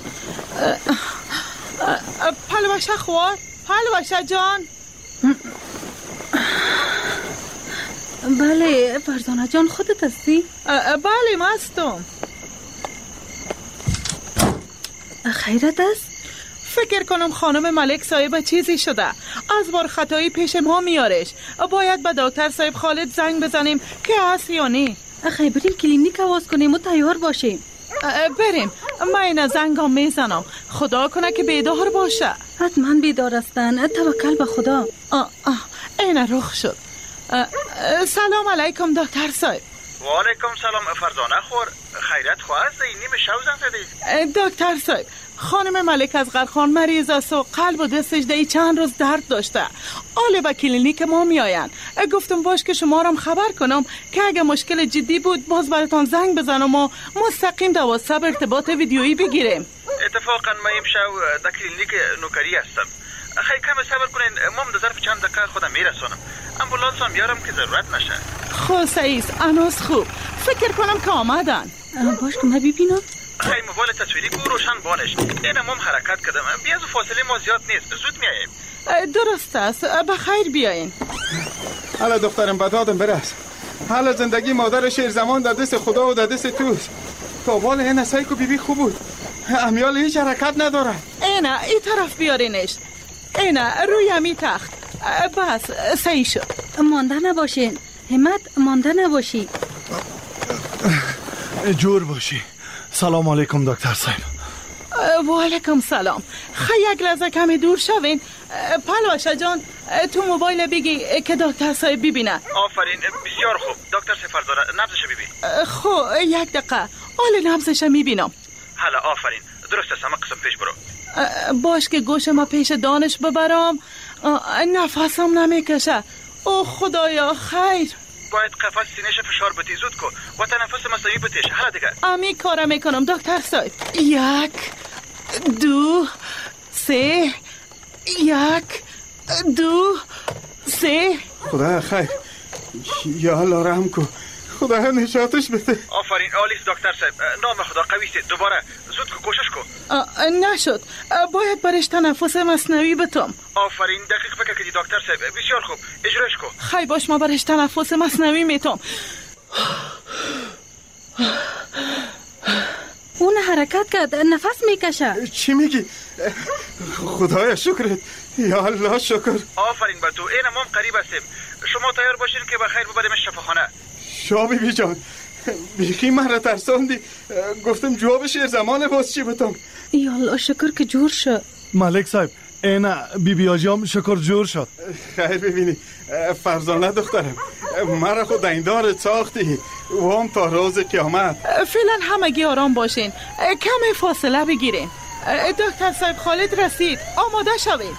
پلوشه خوار، پلوشه جان. بله فرزانه جان، خودت هستی؟ بله ما هستم. خیرت است؟ فکر کنم خانم ملک صاحب چیزی شده، از بار خطایی پیش ما میارش. باید به دکتر صاحب خالد زنگ بزنیم که هست یا نه. خیلی بریم کلینیک آواز کنیم و تیار باشیم. بریم، من این زنگام میزنم، خدا کنه که بیدار باشه. حتما بیدار هستن، توکل به خدا. آه آه این رخ شد. سلام علیکم دکتر صاحب. و علیکم سلام فرزانه خور، خیرت خواست نیمه شو زنگ زدی؟ دکتر صاحب خانم ملک از غرخان مریض است و قلب و دستش دی چند روز درد داشته. آله به کلینیک ما می آین. گفتم باش که شما رام خبر کنم که اگه مشکل جدی بود باز براتان زنگ بزنم و مستقیم در واتساپ ارتباط ویدیویی بگیریم. اتفاقا من امشب در کلینیک نوکری هستم. خیلی کم صبر کنین، ما در ظرف چند دقیقه خودم میرسونم. امبولانس هم بیارم که ضرورت نشه. خو سعیس انوس خوب، فکر کنم که آمدن. باش که من ببینم. خیلی موبایل تصویری کو روشن بانش. اینم هم حرکت کردم، بیازو فاصله ما زیاد نیست، زود میاییم. درست است، بخیر بیاین. حالا دخترم بدادم برس. حالا زندگی مادر شیر زمان در دست خدا و در دست توست. تا بال این اصایی که بیبی خوب بود، امیال هیچ حرکت نداره. اینه ای طرف بیارینش. اینه روی همی تخت. بس صحیح شد. مانده نباشین همت، مانده نباشی. جور باشی. سلام علیکم دکتر صاحب. و علیکم سلام. خیلی یک لحظه کمی دور شوین. پلوشه جان تو موبایل بگی که دکتر صاحب ببینه. آفرین، بسیار خوب. دکتر صاحب فرزانه نبضش ببین. خب یک دقیقه آل نبضش میبینم. حالا آفرین، درست است، همه قسم پیش برو. باش که گوش ما پیش دانش ببرم. نفسم نمیکشه. او خدایا خیر. باید قفس سینه‌ش فشار بدی، زود کو و تنفس مصنوعی بتیش. حالا دیگه امی کارم میکنم دکتر صاحب. یک دو سه، یک دو سه. خدا خیر، یا الله رحم کو، خدا نشاتش بده. آفرین آلیس دکتر صاحب، نام خدا قویست. دوباره زود کو، کوشش کو. نشد، باید برش تنفس مصنوعی بتم. آفرین، دقیق فکر کردی دکتر صاحب، بسیار خوب، اجراش کو. خیلی باش، ما برش تنفس مصنوعی میتم. اون حرکت کرد، نفس میکشه. چی میگی؟ خدایا شکرت، یا الله شکر. آفرین به تو، اینم هم قریب هستیم. شما تیار باشین که بخیر ببریمش شفاخانه. شا بیبی جان، بیخی من را ترساندی. گفتم جواب شیر زمان باز چی بتم. یا الله شکر که جور شد. ملک صاحب اینا بی بی آجام شکر جور شد. خیر ببینی فرزانه دخترم، مرا خود دیندار ساختی و هم تا روز قیامت. فعلا همگی آرام باشین، کم فاصله بگیرین. دکتر صاحب خالد رسید، آماده شوید.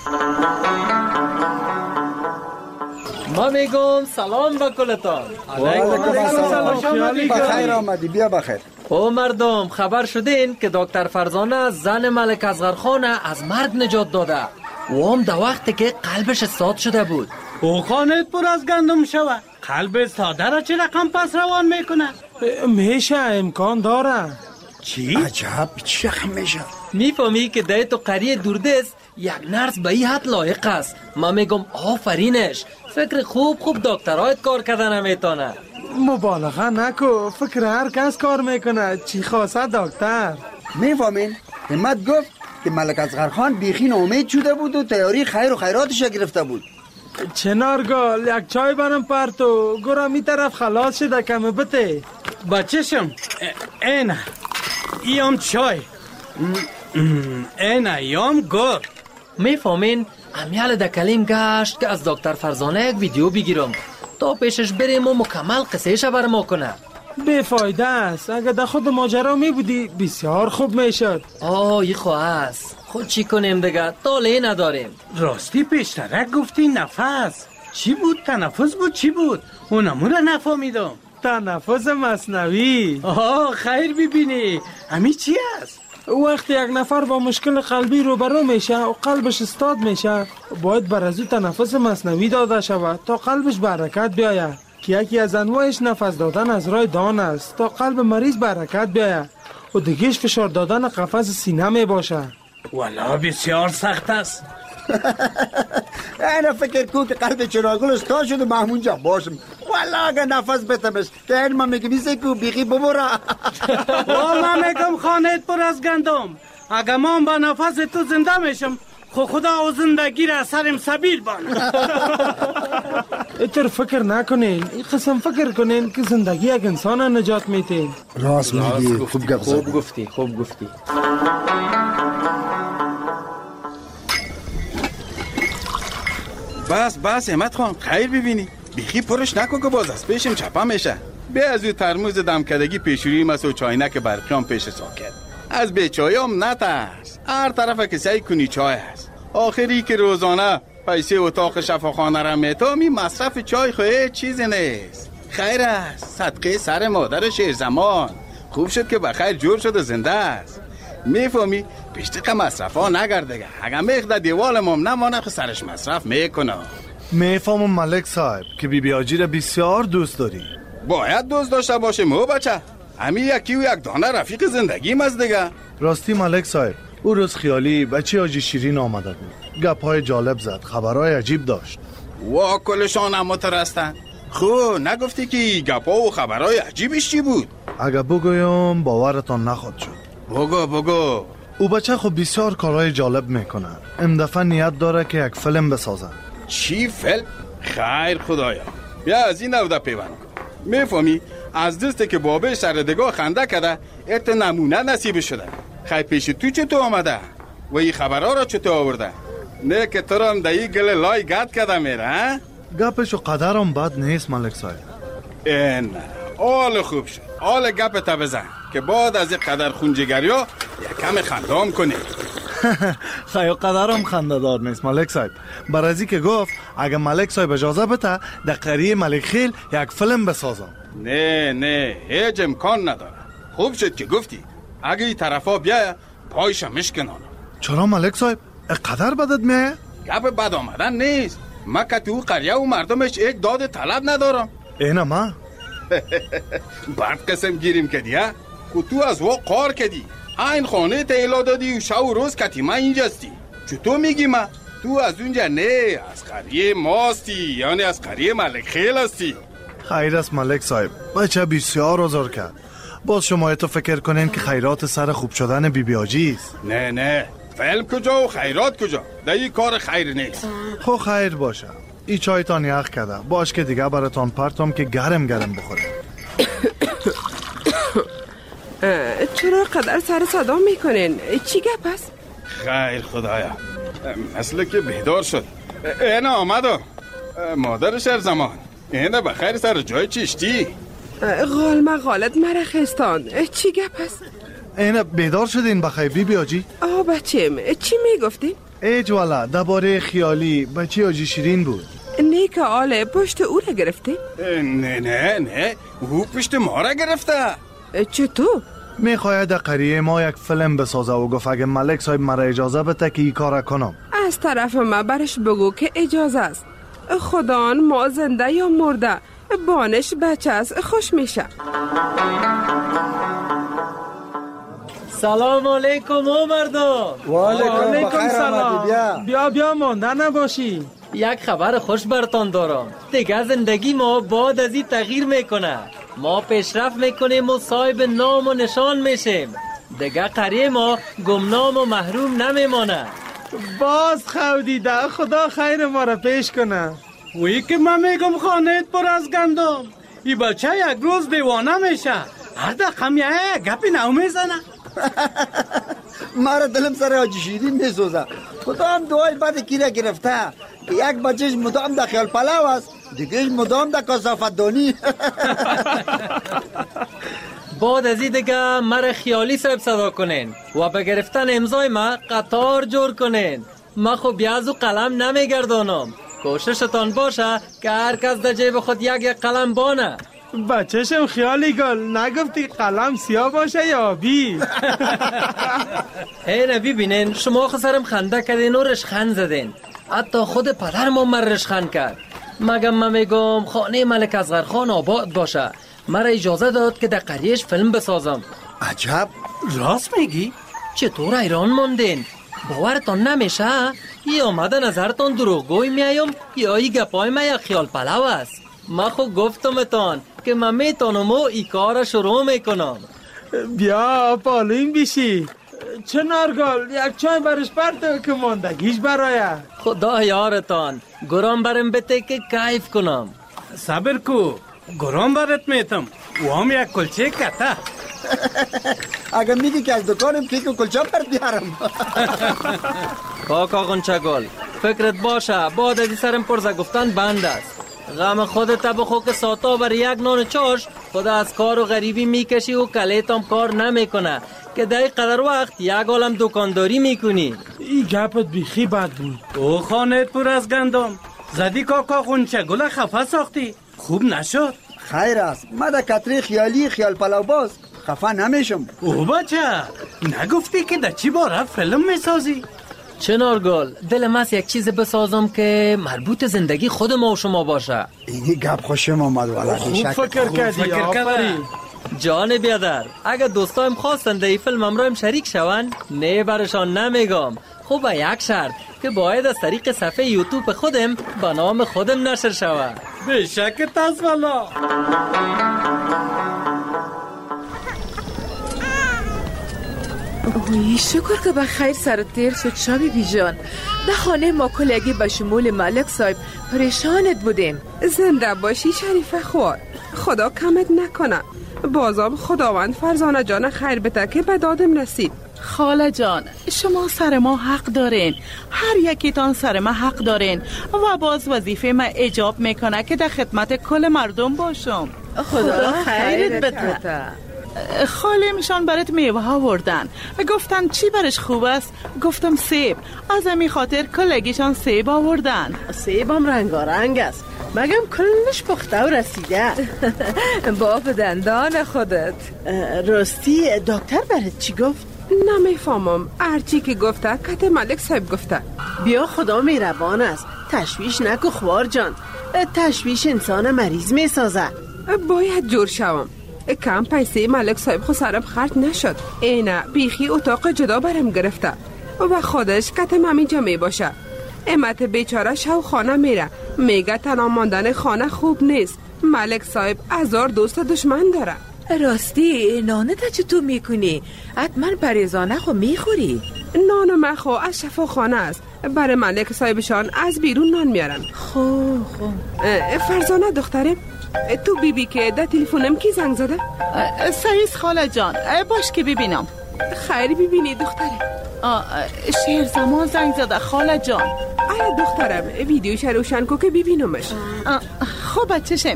ما میگم سلام با کلتان. علیکم سلام. بخیر آمدی، بیا بخیر. او مردم خبر شدین که دکتر فرزانه زن ملک اصغرخانه از مرگ نجات داده و هم در وقتی که قلبش استاد شده بود. او خانت پر از گندم شوه، قلب استاده را چه رقم پس روان میکنه؟ میشه، امکان داره. چی؟ عجب چی رقم میشه؟ میفهمی که ده تو قریه دوردست یک نرس به این حد لایق است. ما میگم آفرینش، فکر خوب خوب دکترایت کار کردن نمیتونه. مبالغه نکو، فکر هر کس کار میکنه، چی خواسته دکتر. میفهمین همت گفت که ملک اصغرخان بیخی ناامید شده بود و تیاری خیر و خیراتش گرفته بود. چنارگل یک چای برم پرتو، گرم این طرف خلاص شده کمه بته. بچشم اینه ایام چای، اینه ایام گر. میفهمین امیال در کلیم گشت که از دکتر فرزانه یک ویدیو بگیرم تا پیشش بریم و مکمل قصهش بر ما کنه. بیفایده است، اگر در خود ماجرا می بودی بسیار خوب میشد. آه ای خواه است، خود چی کنیم دیگه، طاله نداریم. راستی پیشترک گفتی نفس چی بود؟ تنفس بود چی بود؟ اونمو را نفهمیدم. تنفس مصنوعی. آه خیر ببینی همی چی است؟ وقتی یک نفر با مشکل قلبی روبرو میشه و قلبش استاد میشه، باید بر از او تنفس مصنوعی داده شود تا قلبش به حرکت بیاید که یکی از انواعش نفس دادن از راه دهان است تا قلب مریض به حرکت بیاید و دیگهش فشار دادن قفس سینه می باشه. والا بسیار سخت است. انا فکر کو که قلب چراغل استاد شد و محمود جا باشم. حالا اگه نفس بتمش که این ما میگم ایسه که بیخی ببورا و من میگم خانهت پر از گندم. اگه من با نفس تو زنده میشم خو خدا و زندگی را سرم سبیل بانه. اتر فکر نکنین، این قسم فکر کنین که زندگی یک انسان نجات میتین. راست میگی، خوب گفت خوب گفتی خوب گفتی. بس بس احمد خان خیر ببینی بیخی پرش نکن که باز از پیشم چپا میشه. بیا از او ترموز دمکدگی پیشوری مس و چاینک برقیام پیش ساکت. از بیچایم نترس، هر طرف که سعی کنی چای هست. آخری که روزانه پیسه اتاق شفاخانه را میتامی مصرف چای خواهی چیزی نیست. خیر است، صدقه سر مادر شیر زمان. خوب شد که بخیر جور شد و زنده است. میفهمی پیشتق مصرف ها نگردگه. اگر میخ در دیوال مام نمانه خو سرش مصرف میکنه. میفهمم ملک صاحب که بی بی آجی را بسیار دوست داری. باید دوست داشته باشه مو بچه. همی یکی و یک دانه رفیق زندگیم از دیگه. راستی ملک صاحب او روز خیالی بچه آجی شیرین آمده بود. گپ‌های جالب زد، خبرهای عجیب داشت. وا کلشان هم مترستن. خو نگفتی که گپا و خبرهای عجیبش چی بود؟ اگه بگویم باورتان نخواد شد. بگو بگو. او بچه خب بسیار کارهای جالب میکنه. این دفعه نیت داره که یک فیلم بسازه. چی فیلم؟ خیر خدایا بیا از این نوده پیوند کن. میفهمی از دسته که بابه شردگاه خنده کده ات نمونه نصیب شده. خیلی پیش تو چطور آمده و این خبرها را چطور آورده؟ نه که تو را هم دایی گل لای گد کده میره. گپش و قدرم بد نیست ملک صاحب. این آل خوب شد. آل گپ تا بزن که بعد از این قدر خونجگریا یکم خندام کنی. خیلی قدرم خنده دار نیست ملک صاحب. برازی که گفت اگه ملک صاحب اجازه بده در قریه ملک خیل یک فیلم بسازم. نه نه هیچ امکان نداره. خوب شد که گفتی. اگه این طرفا بیایه پایش مشکنانم. چرا ملک صاحب؟ قدر بدت میایه؟ گپ بد آمدن نیست. من که تو قریه و مردمش یک داد طلب ندارم. اینه ما بعد قسم گیریم کدیه که تو از وا قار کدی. این خانه تیلا دادی و شو روز کتی من اینجاستی. چطور میگی ما؟ تو از اونجا نه، از قریه ماستی، یعنی از قریه ملک خیل هستی. خیر است ملک صاحب، بچه بسیار آزار کرد. باز شما تو فکر کنین که خیرات سر خوب شدن بی بی آجی است. نه نه، فیلم کجا و خیرات کجا؟ در این کار خیر نیست. خو خیر باشه. ای چایتان یخ کرده، باش که دیگه براتان پرتم که گرم گرم بخوره. چرا قدر سر صدا میکنین؟ چی گپ است؟ خیر خدایا، مثل که بیدار شد. اینه آمده مادر شهر زمان. اینه بخیر سر جای چشتی. غال مقالت مرا خستان. چی گپ است؟ اینه بیدار شدین بخیر بی بی آجی؟ آه بچیم، چی میگفتی؟ ایج والا درباره خیالی بچه آجی شیرین بود. نه که آله پشت او را گرفته؟ نه نه نه، او پشت ما را گرفته. چطور؟ میخواید در قریه ما یک فیلم بسازه و گفت اگه ملک صاحب مرا اجازه بده که این کار کنم. از طرف ما برش بگو که اجازه است. خدان ما زنده یا مرده بانش بچه است، خوش میشه. سلام علیکم او مردم. و علیکم سلام. بیا بیا بیا مانده نباشی. یک خبر خوش برتان دارم. دیگه زندگی ما بعد از این تغییر میکنه. ما پیشرفت میکنیم و صاحب نام و نشان میشیم. دیگه قریه ما گمنام و محروم نمیمانه. باز خودیده، خدا خیر ما را پیش کنه. وی که من میگم خانهت پر از گندم. ای بچه یک روز دیوانه میشه. هر دقیقه یه گپی نو میزنه. مرا دلم سر آجی شیرین میسوزه. خدا هم دعای بعد کی را گرفته که یک بچهش مدام در خیال پلاو است، دیگهش مدام در کثافت دانی. بعد از این دیگه مرا خیالی صاحب صدا کنین و به گرفتن امضای ما قطار جور کنین. ما خب بیاز و قلم نمیگردانم. کوششتان باشه که هر کس در جیب خود یک یک قلم بانه. بچهشم خیالی گل، نگفتی قلم سیاه باشه یا آبی؟ اینه ببینین، شما خسرم خنده کردین و رشخند زدین. حتی خود پدرم هم من رشخند کرد. مگم من میگم خانه ملک اصغر خان آباد باشه. مرا اجازه داد که در قریهش فیلم بسازم. عجب، راست میگی؟ چطور ایران موندین؟ باورتان نمیشه؟ ای آمده نظرتان دروغگوی میایم یا ای گپای ما یک خیال پلو است؟ ما خو گفتمتان که من میتونم و ای کار شروع میکنم. بیا پالوین بیشی. چه نارگل یک چای برش پرده که ماندگیش برایه. خدا یارتان گرام برم بته که کیف کنم. صبر کو گرام برت میتم و هم یک کلچه کتا. اگه میگی که از دکانم کیک و کلچه پر بیارم. کاکا غنچگل فکرت باشه بعد از سرم پرزه گفتن بند است. غم خودت بخو که ساتا بر یک نان چاش خود از کار و غریبی میکشی و کلیتام کار نمیکنه که در قدر وقت یک عالم دکانداری میکنی. این گپت بیخی بد بود. او خانت پر از گندم زدی کاکا غنچگل خفه ساختی خوب نشد. خیر است من در کتری خیالی خیال پلاو باز خفه نمیشم. او بچه نگفتی که در چی باره فیلم میسازی؟ چنارگل دلم است یک چیز بسازم که مربوط زندگی خود ما و شما باشه. اینی گپ خوشم آمد ولدی. خوب فکر کردی آفرین. جان بیادر اگه دوستایم خواستن در این فیلم امرایم شریک شون نه برشان نمیگم. خوب یک شرط که باید از طریق صفحه یوتیوب خودم به نام خودم نشر شود. به شک تزولا. اوی شکر که به خیر سر تیر شد شابی بیجان. در خانه ما کلگی به شمول ملک صاحب پریشانت بودیم. زنده باشی شریف خوار خدا کمت نکنه. بازم خداوند فرزانه جان خیر بده که به دادم رسید. خاله جان شما سر ما حق دارین. هر یکیتان سر ما حق دارین و باز وظیفه ما اجاب میکنه که در خدمت کل مردم باشم. خدا خیرت بده. خاله میشان برات میوه ها وردن گفتن چی برش خوب است؟ گفتم سیب. از امی خاطر کلگیشان سیب آوردن. سیبم رنگارنگ است مگم کلش پخته و رسیده. باب دندان خودت. راستی دکتر برات چی گفت؟ نمیفهمم هرچی که گفته کت ملک صاحب گفته. بیا خدا مهربان است تشویش نکو خوار جان. تشویش انسان مریض میسازه. باید جور شوم. کم پیسه ملک صاحب خو سرم خرج نشد. اینه بیخی اتاق جدا برم گرفته و خودش کتم همینجا می باشه. امت بیچاره شو خانه میره میگه تنها ماندن خانه خوب نیست. ملک صاحب هزار دوست دشمن داره. راستی نانه تا چطور میکنی؟ حتما پریزانه خو میخوری؟ نان من خو از شفا خانه است. برای ملک صاحبشان از بیرون نان میارن. خو خو فرزانه دخترم تو بی بی که در تلفنم کی زنگ زده؟ سعیس خاله جان باش که ببینم. خیلی ببینی دختره. شهر زمان زنگ زده خاله جان. آیا دخترم ویدیوش روشن کو که ببینمش. خب بچشم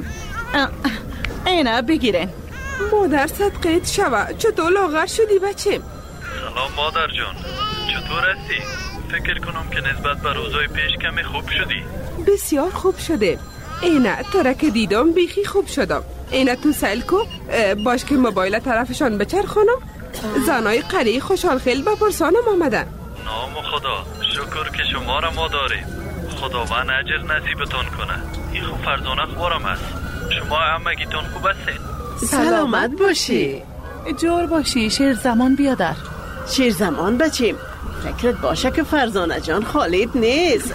اینه بگیرن. مادر صدقیت شوه چطور لاغر شدی بچم؟ سلام مادر جان چطور هستی؟ فکر کنم که نسبت به روزای پیش کمی خوب شدی. بسیار خوب شده. اینه تو را که دیدم بیخی خوب شدم. اینه تو سیل کو باش که موبایل طرفشان بچرخونم. زنای قریه خوشحال خیل با پرسانم آمدن. نام خدا شکر که شما را ما داریم. خداوند اجر نصیبتان کنه. این خوب فرزانه خوارم است. شما همگیتون خوب هستین؟ سلامت باشی. جور باشی شیر زمان بیادر. شیر زمان بچیم فکرت باشه که فرزانه جان خالد نیست.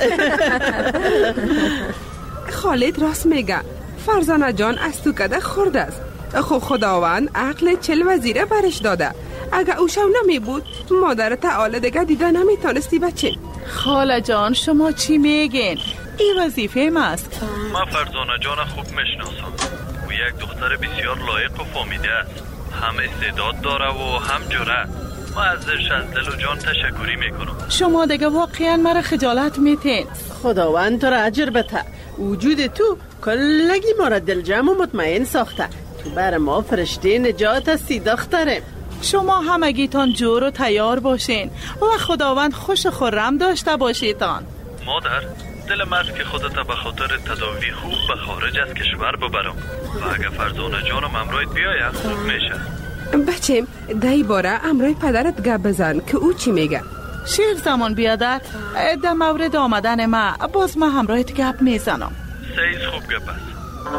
خالد راست میگه. فرزانه جان از تو کده خورد است. خب خداوند عقل چل وزیره برش داده. اگه او شو نمی بود مادر تعالی دیگه دیده نمیتونستی بچه. خاله جان شما چی میگین؟ این وظیفه ما است. من فرزانه جان خوب میشناسم. او یک دختر بسیار لایق و فامیده است. هم استعداد داره و هم جرأت. من ازش از دل و جان تشکری میکنم. شما دیگه واقعا مرا خجالت میتین. خداوند تو را اجر بده. وجود تو کلگی ما را دل جمع و مطمئن ساخته. تو بر ما فرشته نجات هستی دخترم. شما همگیتان جور و تیار باشین و خداوند خوش خرم داشته باشیتان. مادر دلم است که خودت به خاطر تداوی خوب به خارج از کشور ببرم و اگه فرزانه جانم امرایت بیایه خوب میشه. بچم دایی باره امرای پدرت گپ بزن که او چی میگه. شیر زمان بیادر در مورد آمدن ما باز ما همراهت گپ میزنم. سیز خوب گپ است.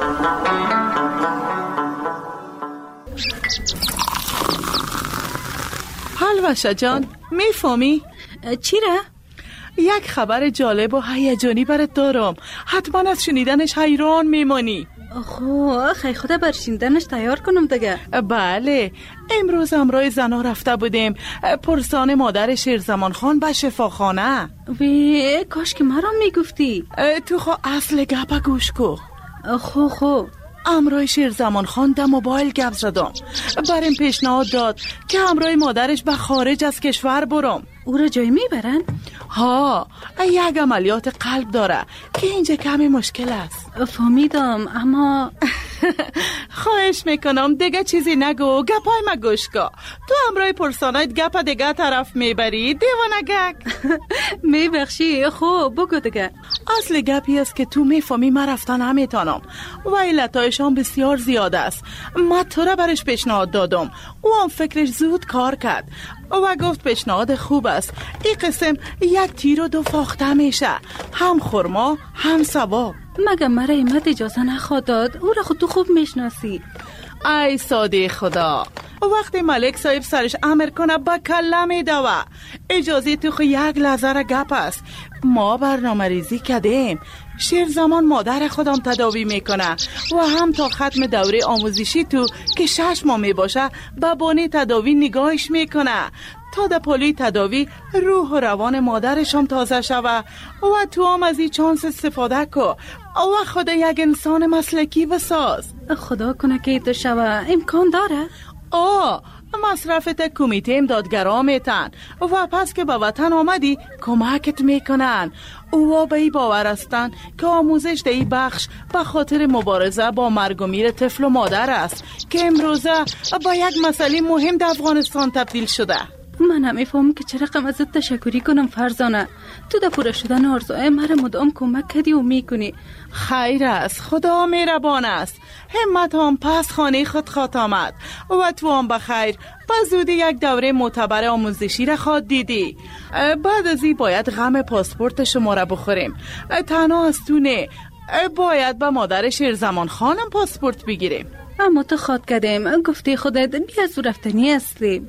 حلوشه جان میفهمی؟ چی را؟ یک خبر جالب و هیجانی برات دارم. حتما از شنیدنش حیران میمانی. خب خیلی خدا برشیندنش تیار کنم دیگه. بله، امروز همراه زنا رفته بودیم پرسان مادر شیرزمان خان به شفاخانه. وی کاش که مرا میگفتی. تو خو اصل گپا گوش کو. خو خو همراه شیرزمان خان در موبایل گپ زدم، بریم پیشنهاد داد که همراه مادرش به خارج از کشور برم. او را جای میبرن؟ ها، یک عملیات قلب داره که اینجا کمی مشکل است. فهمیدم، اما خواهش میکنم دیگه چیزی نگو، گپای ما گوش کن. تو همراه پرسانایت گپ دیگه طرف میبری دیوانه گک. میبخشی؟ خوب بگو دیگه. اصل گپی است که تو میفهمی من رفتن نمیتونم و علتایشان بسیار زیاد است. من تو را برش پیشنهاد دادم، او هم فکرش زود کار کرد و گفت پیشنهاد خوب است. این قسم یک تیر و دو فاخته میشه، هم خرما هم ثواب. مگه مرا ایمت اجازه نخواد داد؟ او را خود تو خوب میشناسی. ای ساده خدا، وقتی ملک صاحب سرش امر کنه با کله میدوه. اجازه تو خو یک لحظه را گپ است. ما برنامه ریزی کردیم، شیرزمان مادر خودم تداوی میکنه و هم تا ختم دوره آموزشی تو که شش ماه میباشه با بانی تداوی نگاهش میکنه تا در پلی تداوی روح و روان مادرش هم تازه شوه و تو هم از این چانس استفاده کو و خود یک انسان مسلکی بساز. خدا کنه که تو شوه. امکان داره؟ آه، مصرفت کمیته امدادگرا میتن و پس که به وطن آمدی کمکت میکنن. او به ای باور هستن که آموزش در ای بخش به خاطر مبارزه با مرگ و میر طفل و مادر است که امروزه با یک مسئله مهم در افغانستان تبدیل شده. من نمیفهم که چه رقم ازت تشکری کنم فرزانه. تو در پوره شدن آرزوهای مرا مدام کمک کردی و میکنی. خیر است، خدا مهربان است. همت هم پس خانه خود خواهد آمد و تو هم بخیر با زودی یک دوره معتبر آموزشی را خواهد دیدی. بعد از این باید غم پاسپورت شما را بخوریم. تنها از تو نه، باید به مادر شیرزمان خانم پاسپورت بگیریم. اما تو خواد کردیم، گفتی خودت بیا زو رفتنی هستیم.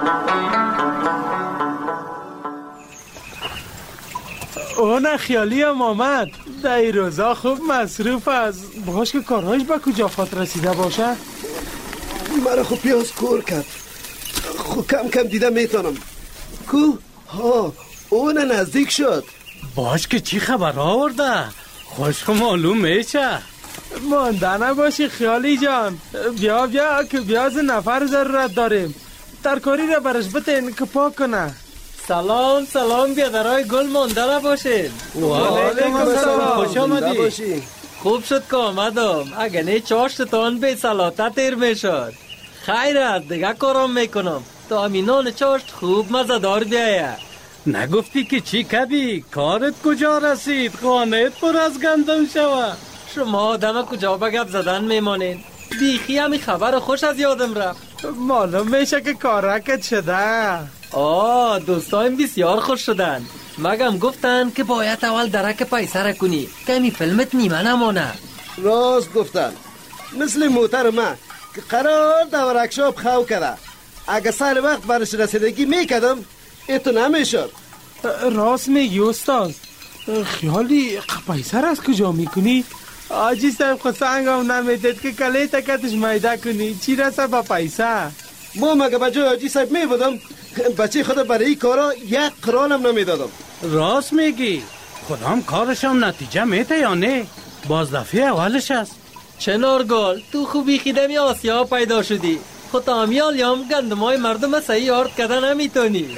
اون خیالی هم آمد. در این روزا خوب مصروف است. باش که کارهایش به کجا فات رسیده باشه. مرا خوب پیاز کور کرد. خوب کم کم دیده میتونم. کو؟ ها، اون نزدیک شد. باش که چی خبر آورده؟ خوش معلوم میشه. مانده نباشی خیالی جان. بیا بیا که بیاز نفر ضرورت داریم. ترکاری را برش بتین که پاک کنه. سلام سلام بیادرهای گل مانده نباشین. وعلیکم السلام. خوش آمدی. خوب شد که آمدم، اگه نه چاشتتان به سلاتت تیر میشد. خیر است، دیگه کارم میکنم تا امینان چاشت خوب مزدار بیایه. نگفتی که چی کردی؟ کارت کجا رسید؟ خانهت پر از گندم شوه. شما آدم کجا به گپ زدن میمانین؟ بیخی همی خبر خوش از یادم رفت. معلوم میشه که کارکت شده. آه، دوستایم بسیار خوش شدن. مگم گفتن که باید اول درک پیسه را کنی که همی فیلمت نیمه نمانه. راست گفتن، مثل موتر من که قرار در ورکشاپ خو کرده. اگه سر وقت برش رسیدگی میکدم ایتو نمیشد. راست میگی استاد. خیالی پیسه را از کجا میکنی؟ آجی صاحب خود سنگم نمیدید که کلی تکتش میده کنی. چی رسه با پیسه؟ ما مگه بجای آجی صاحب میبودم بچه خود برای این کارا یک قرانم نمیدادم. راست میگی. خودم کارشم نتیجه میده یا نه؟ باز دفعه اولش است. چنارگل، تو خوبی خیدمی آسیا پیدا شدی. خود تامیال یام گندمای مردم صحیح آرد کردن نمیتونی.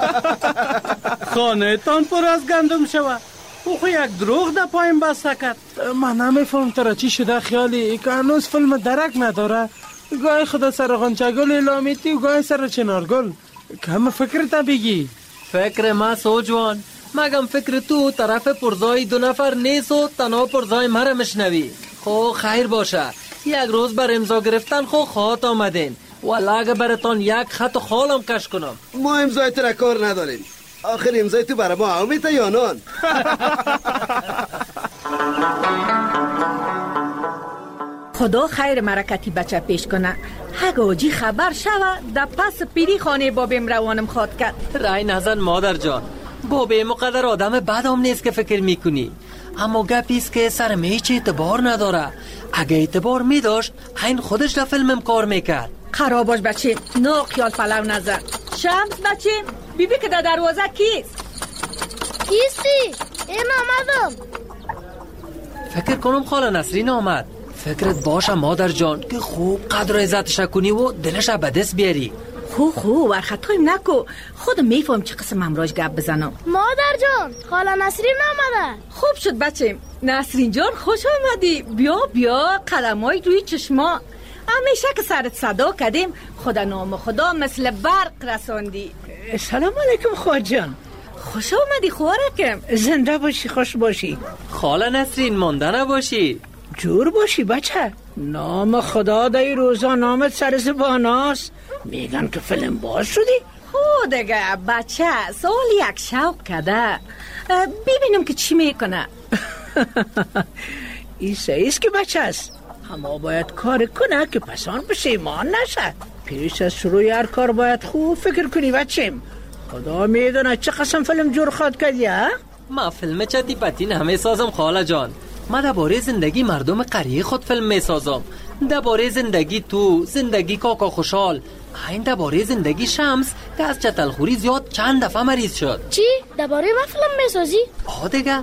خانه تان پر از گندم شوه. او خو یک دروغ در پایم بسته کرد. من نمیفهم ترا چی شده خیالی که هنوز فیلم درک نداره. گاهی خدا سر غنچگل اعلامیتی و گاهی سر چنارگل. کم فکرت بگی. فکر ما سوجوان، مگم فکر تو طرف پرزای دو نفر نیست و تنها پرزای مرا مشنوی. خو خیر باشه، یک روز بر امضا گرفتن خو خواهد آمدین والا اگه براتان یک خط و خالم کش کنم. ما امضای تو را کار نداریم. آخر امضای تو برای ما اومیته یا نان؟ خدا خیر مرکتی بچه پیش کنه. هگاجی خبر شوه در پس پیری خانه بابیم روانم خواد کرد. رای نزن مادر جان، با به مقدر آدم بدم نیست که فکر میکنی، اما گپیست که سرم هیچ اعتبار نداره. اگه اعتبار میداشت این خودش در فیلمم کار میکرد. خراب باش بچه، نو خیال پلو نظر. شمس بچه، بیبی که در دروازه کیست؟ کیستی؟ این آمدم. فکر کنم خاله نسرین آمد. فکرت باشه مادر جان که خوب قدر و عزتش کنی و دلش به دست بیاری. خو خو ورخطایم نکو، خودم میفهم چه قسم امراج گپ بزنم. مادر جان خاله نسرین آمده. خوب شد بچه. نسرین جان خوش آمدی. بیا بیا، قلمای روی چشما. همیشه که سرت صدا کردیم خدا نام خدا مثل برق رساندی. سلام علیکم خواهد جان. خوش آمدی خوارکم. زنده باشی، خوش باشی. خاله نسرین مانده نباشی. جور باشی بچه. نام خدا دای روزا نامت سر زباناست. میگن که فیلم باز شدی؟ خود دیگه بچه سال یک شوق کده، ببینم که چی میکنه. ایسا ایست که بچه است، اما باید کار کنه که پسان پشیمان نشه. پیش از شروع هر کار باید خوب فکر کنی بچیم. خدا میدونه چه قسم فیلم جور خواد کردی ها؟ ما فیلم چتی پتی نمی سازم خاله جان. ما درباره زندگی مردم قریه خود فیلم می سازم. درباره زندگی تو، زندگی کاکا خوشحال، این درباره زندگی شمس که از چتلخوری زیاد چند دفعه مریض شد. چی؟ درباره ما فیلم می سازی؟ آه دیگه.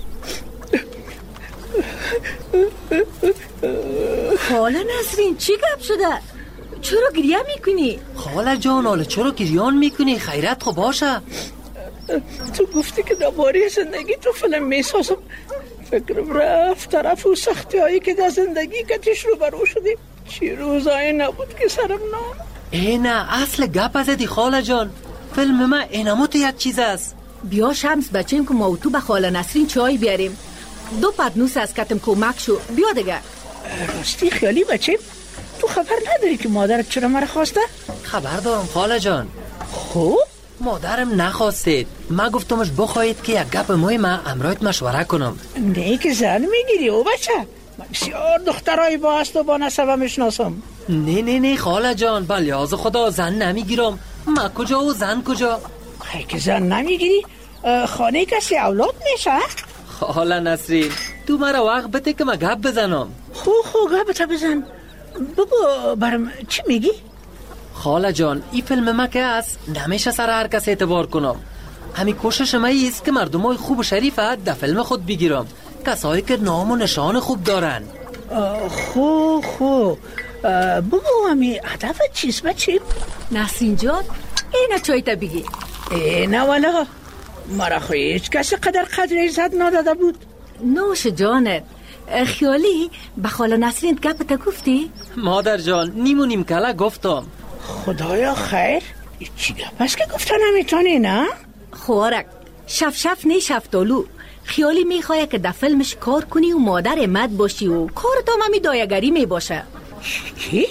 خاله نسرین چی گپ شده؟ چرا گریه میکنی؟ خاله جان حالا چرا گریان میکنی؟ خیرت خو باشه. تو گفتی که درباره زندگی تو فیلم میسازم، فکرم رفت طرف و سختی هایی که در زندگی کتیش رو برو شدیم. چی روزایی نبود که سرم نام. ای نه، اصل گپ ازدی خاله جان. فیلم ما اینمو تو یک چیز است. بیا شمس بچیم که ما و تو به خاله نسرین چای بیاریم. دو پدنوس از کتم کمک شو. بیا دیگه. راستی خیالی بچیم، تو خبر نداری که مادرت چرا مرا خواسته؟ خبر دارم خاله جان. خوب؟ مادرم نخواستید. ما گفتمش بخواهید که یک گپ مهم امرایت مشوره کنم. نه که زن میگیری او بچه. من بسیار دخترای با است و با نسبه میشناسم. نه نه نه خاله جان، بلیاز خدا زن نمیگیرم. ما کجا و زن کجا؟ خیلی که زن نمیگیری؟ خانه کسی اولاد میشه؟ خاله نسرین تو مرا وقت بده که ما گپ بزنم. خو خو گپ بزن. بگو برم چی میگی؟ خاله جان این فیلم ما که است نمیشه سر هر کس اعتبار کنم. همین کوشش ما ایست که مردمای خوب و شریفه در فیلم خود بگیرم، کسایی که نام و نشان خوب دارن. خو خو بگو همین هدفت چیست بچیم؟ نسرین جان اینه چایی تا بگی. اینه والا مرا خوی هیچ کسی قدر قدر عزت نداده بود. نوش جانت. خیالی به خاله نسرین گپ تا گفتی؟ مادر جان نیمو نیم کلا گفتم. خدایا خیر، چی گپ است که گفتن نمیتونی نه؟ خوارک شف شف نه شفتالو. خیالی میخواه که در فیلمش کار کنی و مادر مد باشی و کارت هم همی دایگری میباشه. کی؟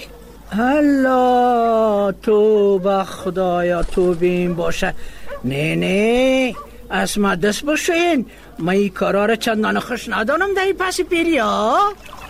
الله تو با خدایا تو بین باشه. نه نه از ما دست باشین، ما این کارا را چندان خوش ندانم در این پس پیری ها.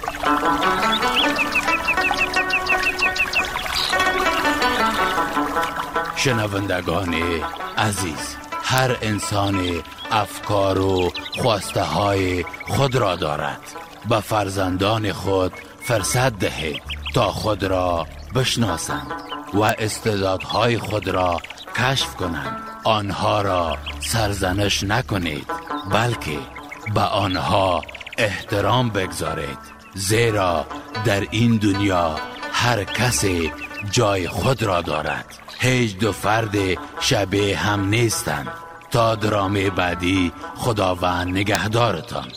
شنوندگان عزیز، هر انسان افکار و خواسته های خود را دارد. به فرزندان خود فرصت دهید تا خود را بشناسند و استعدادهای خود را کشف کنند. آنها را سرزنش نکنید، بلکه به آنها احترام بگذارید، زیرا در این دنیا هر کسی جای خود را دارد. هیچ دو فرد شبیه هم نیستند. تا درامه بعدی خداوند نگهدارتان.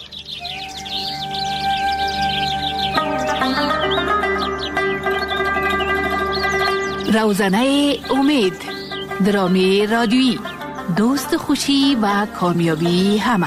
روزنه امید، درامه رادیویی، دوست خوشی و کامیابی همه.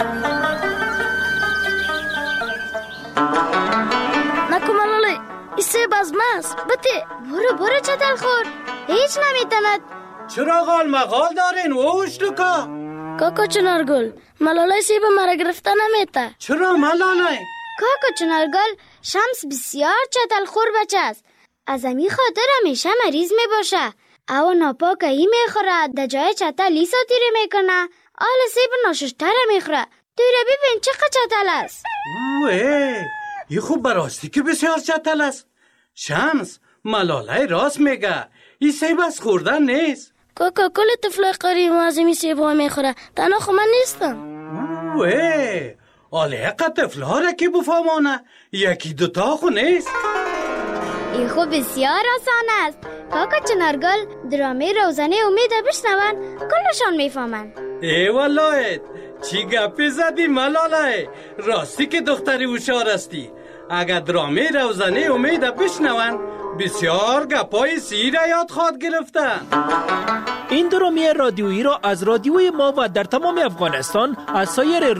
نکو ملاله ایسه بازماست بته برو برو چتل خور هیچ نمیتند. چرا غال مغال دارین ووش لکا؟ کاکا چنارگل ملاله سیب مرا گرفته نمیته. چرا ملاله؟ کاکا چنارگل شمس بسیار چتل خور بچه است. از امی خاطر همیشه مریض می باشه. او ناپاک ای می خوره، در جای چتل ای ساتیری می کنه. آل سیب ناششتر میخوره. توی را ببین چقدر چتل است. اوه این خوب براستی که بسیار چتل است. شمس ملاله راست میگه، این سیب از خوردن نیست. کاکا کل طفلای قریب معظمی سیب ها میخوره، تنها خو من نیستم. اوه آله قد طفل ها را که بفهمانه، یکی دوتا خو نیست. این خو بسیار آسان است. کاکا چنارگل درامه روزانه امید بشنون کلشان میفهمن. ای والله چی گپی زدی ملاله، راستی که دختری هوشیار استی. اگر درامه روزانه امید بشنون بسیار گپای سیر یاد خواد گرفتن. این درامه رادیویی را از رادیوی ما و در تمام افغانستان از سایر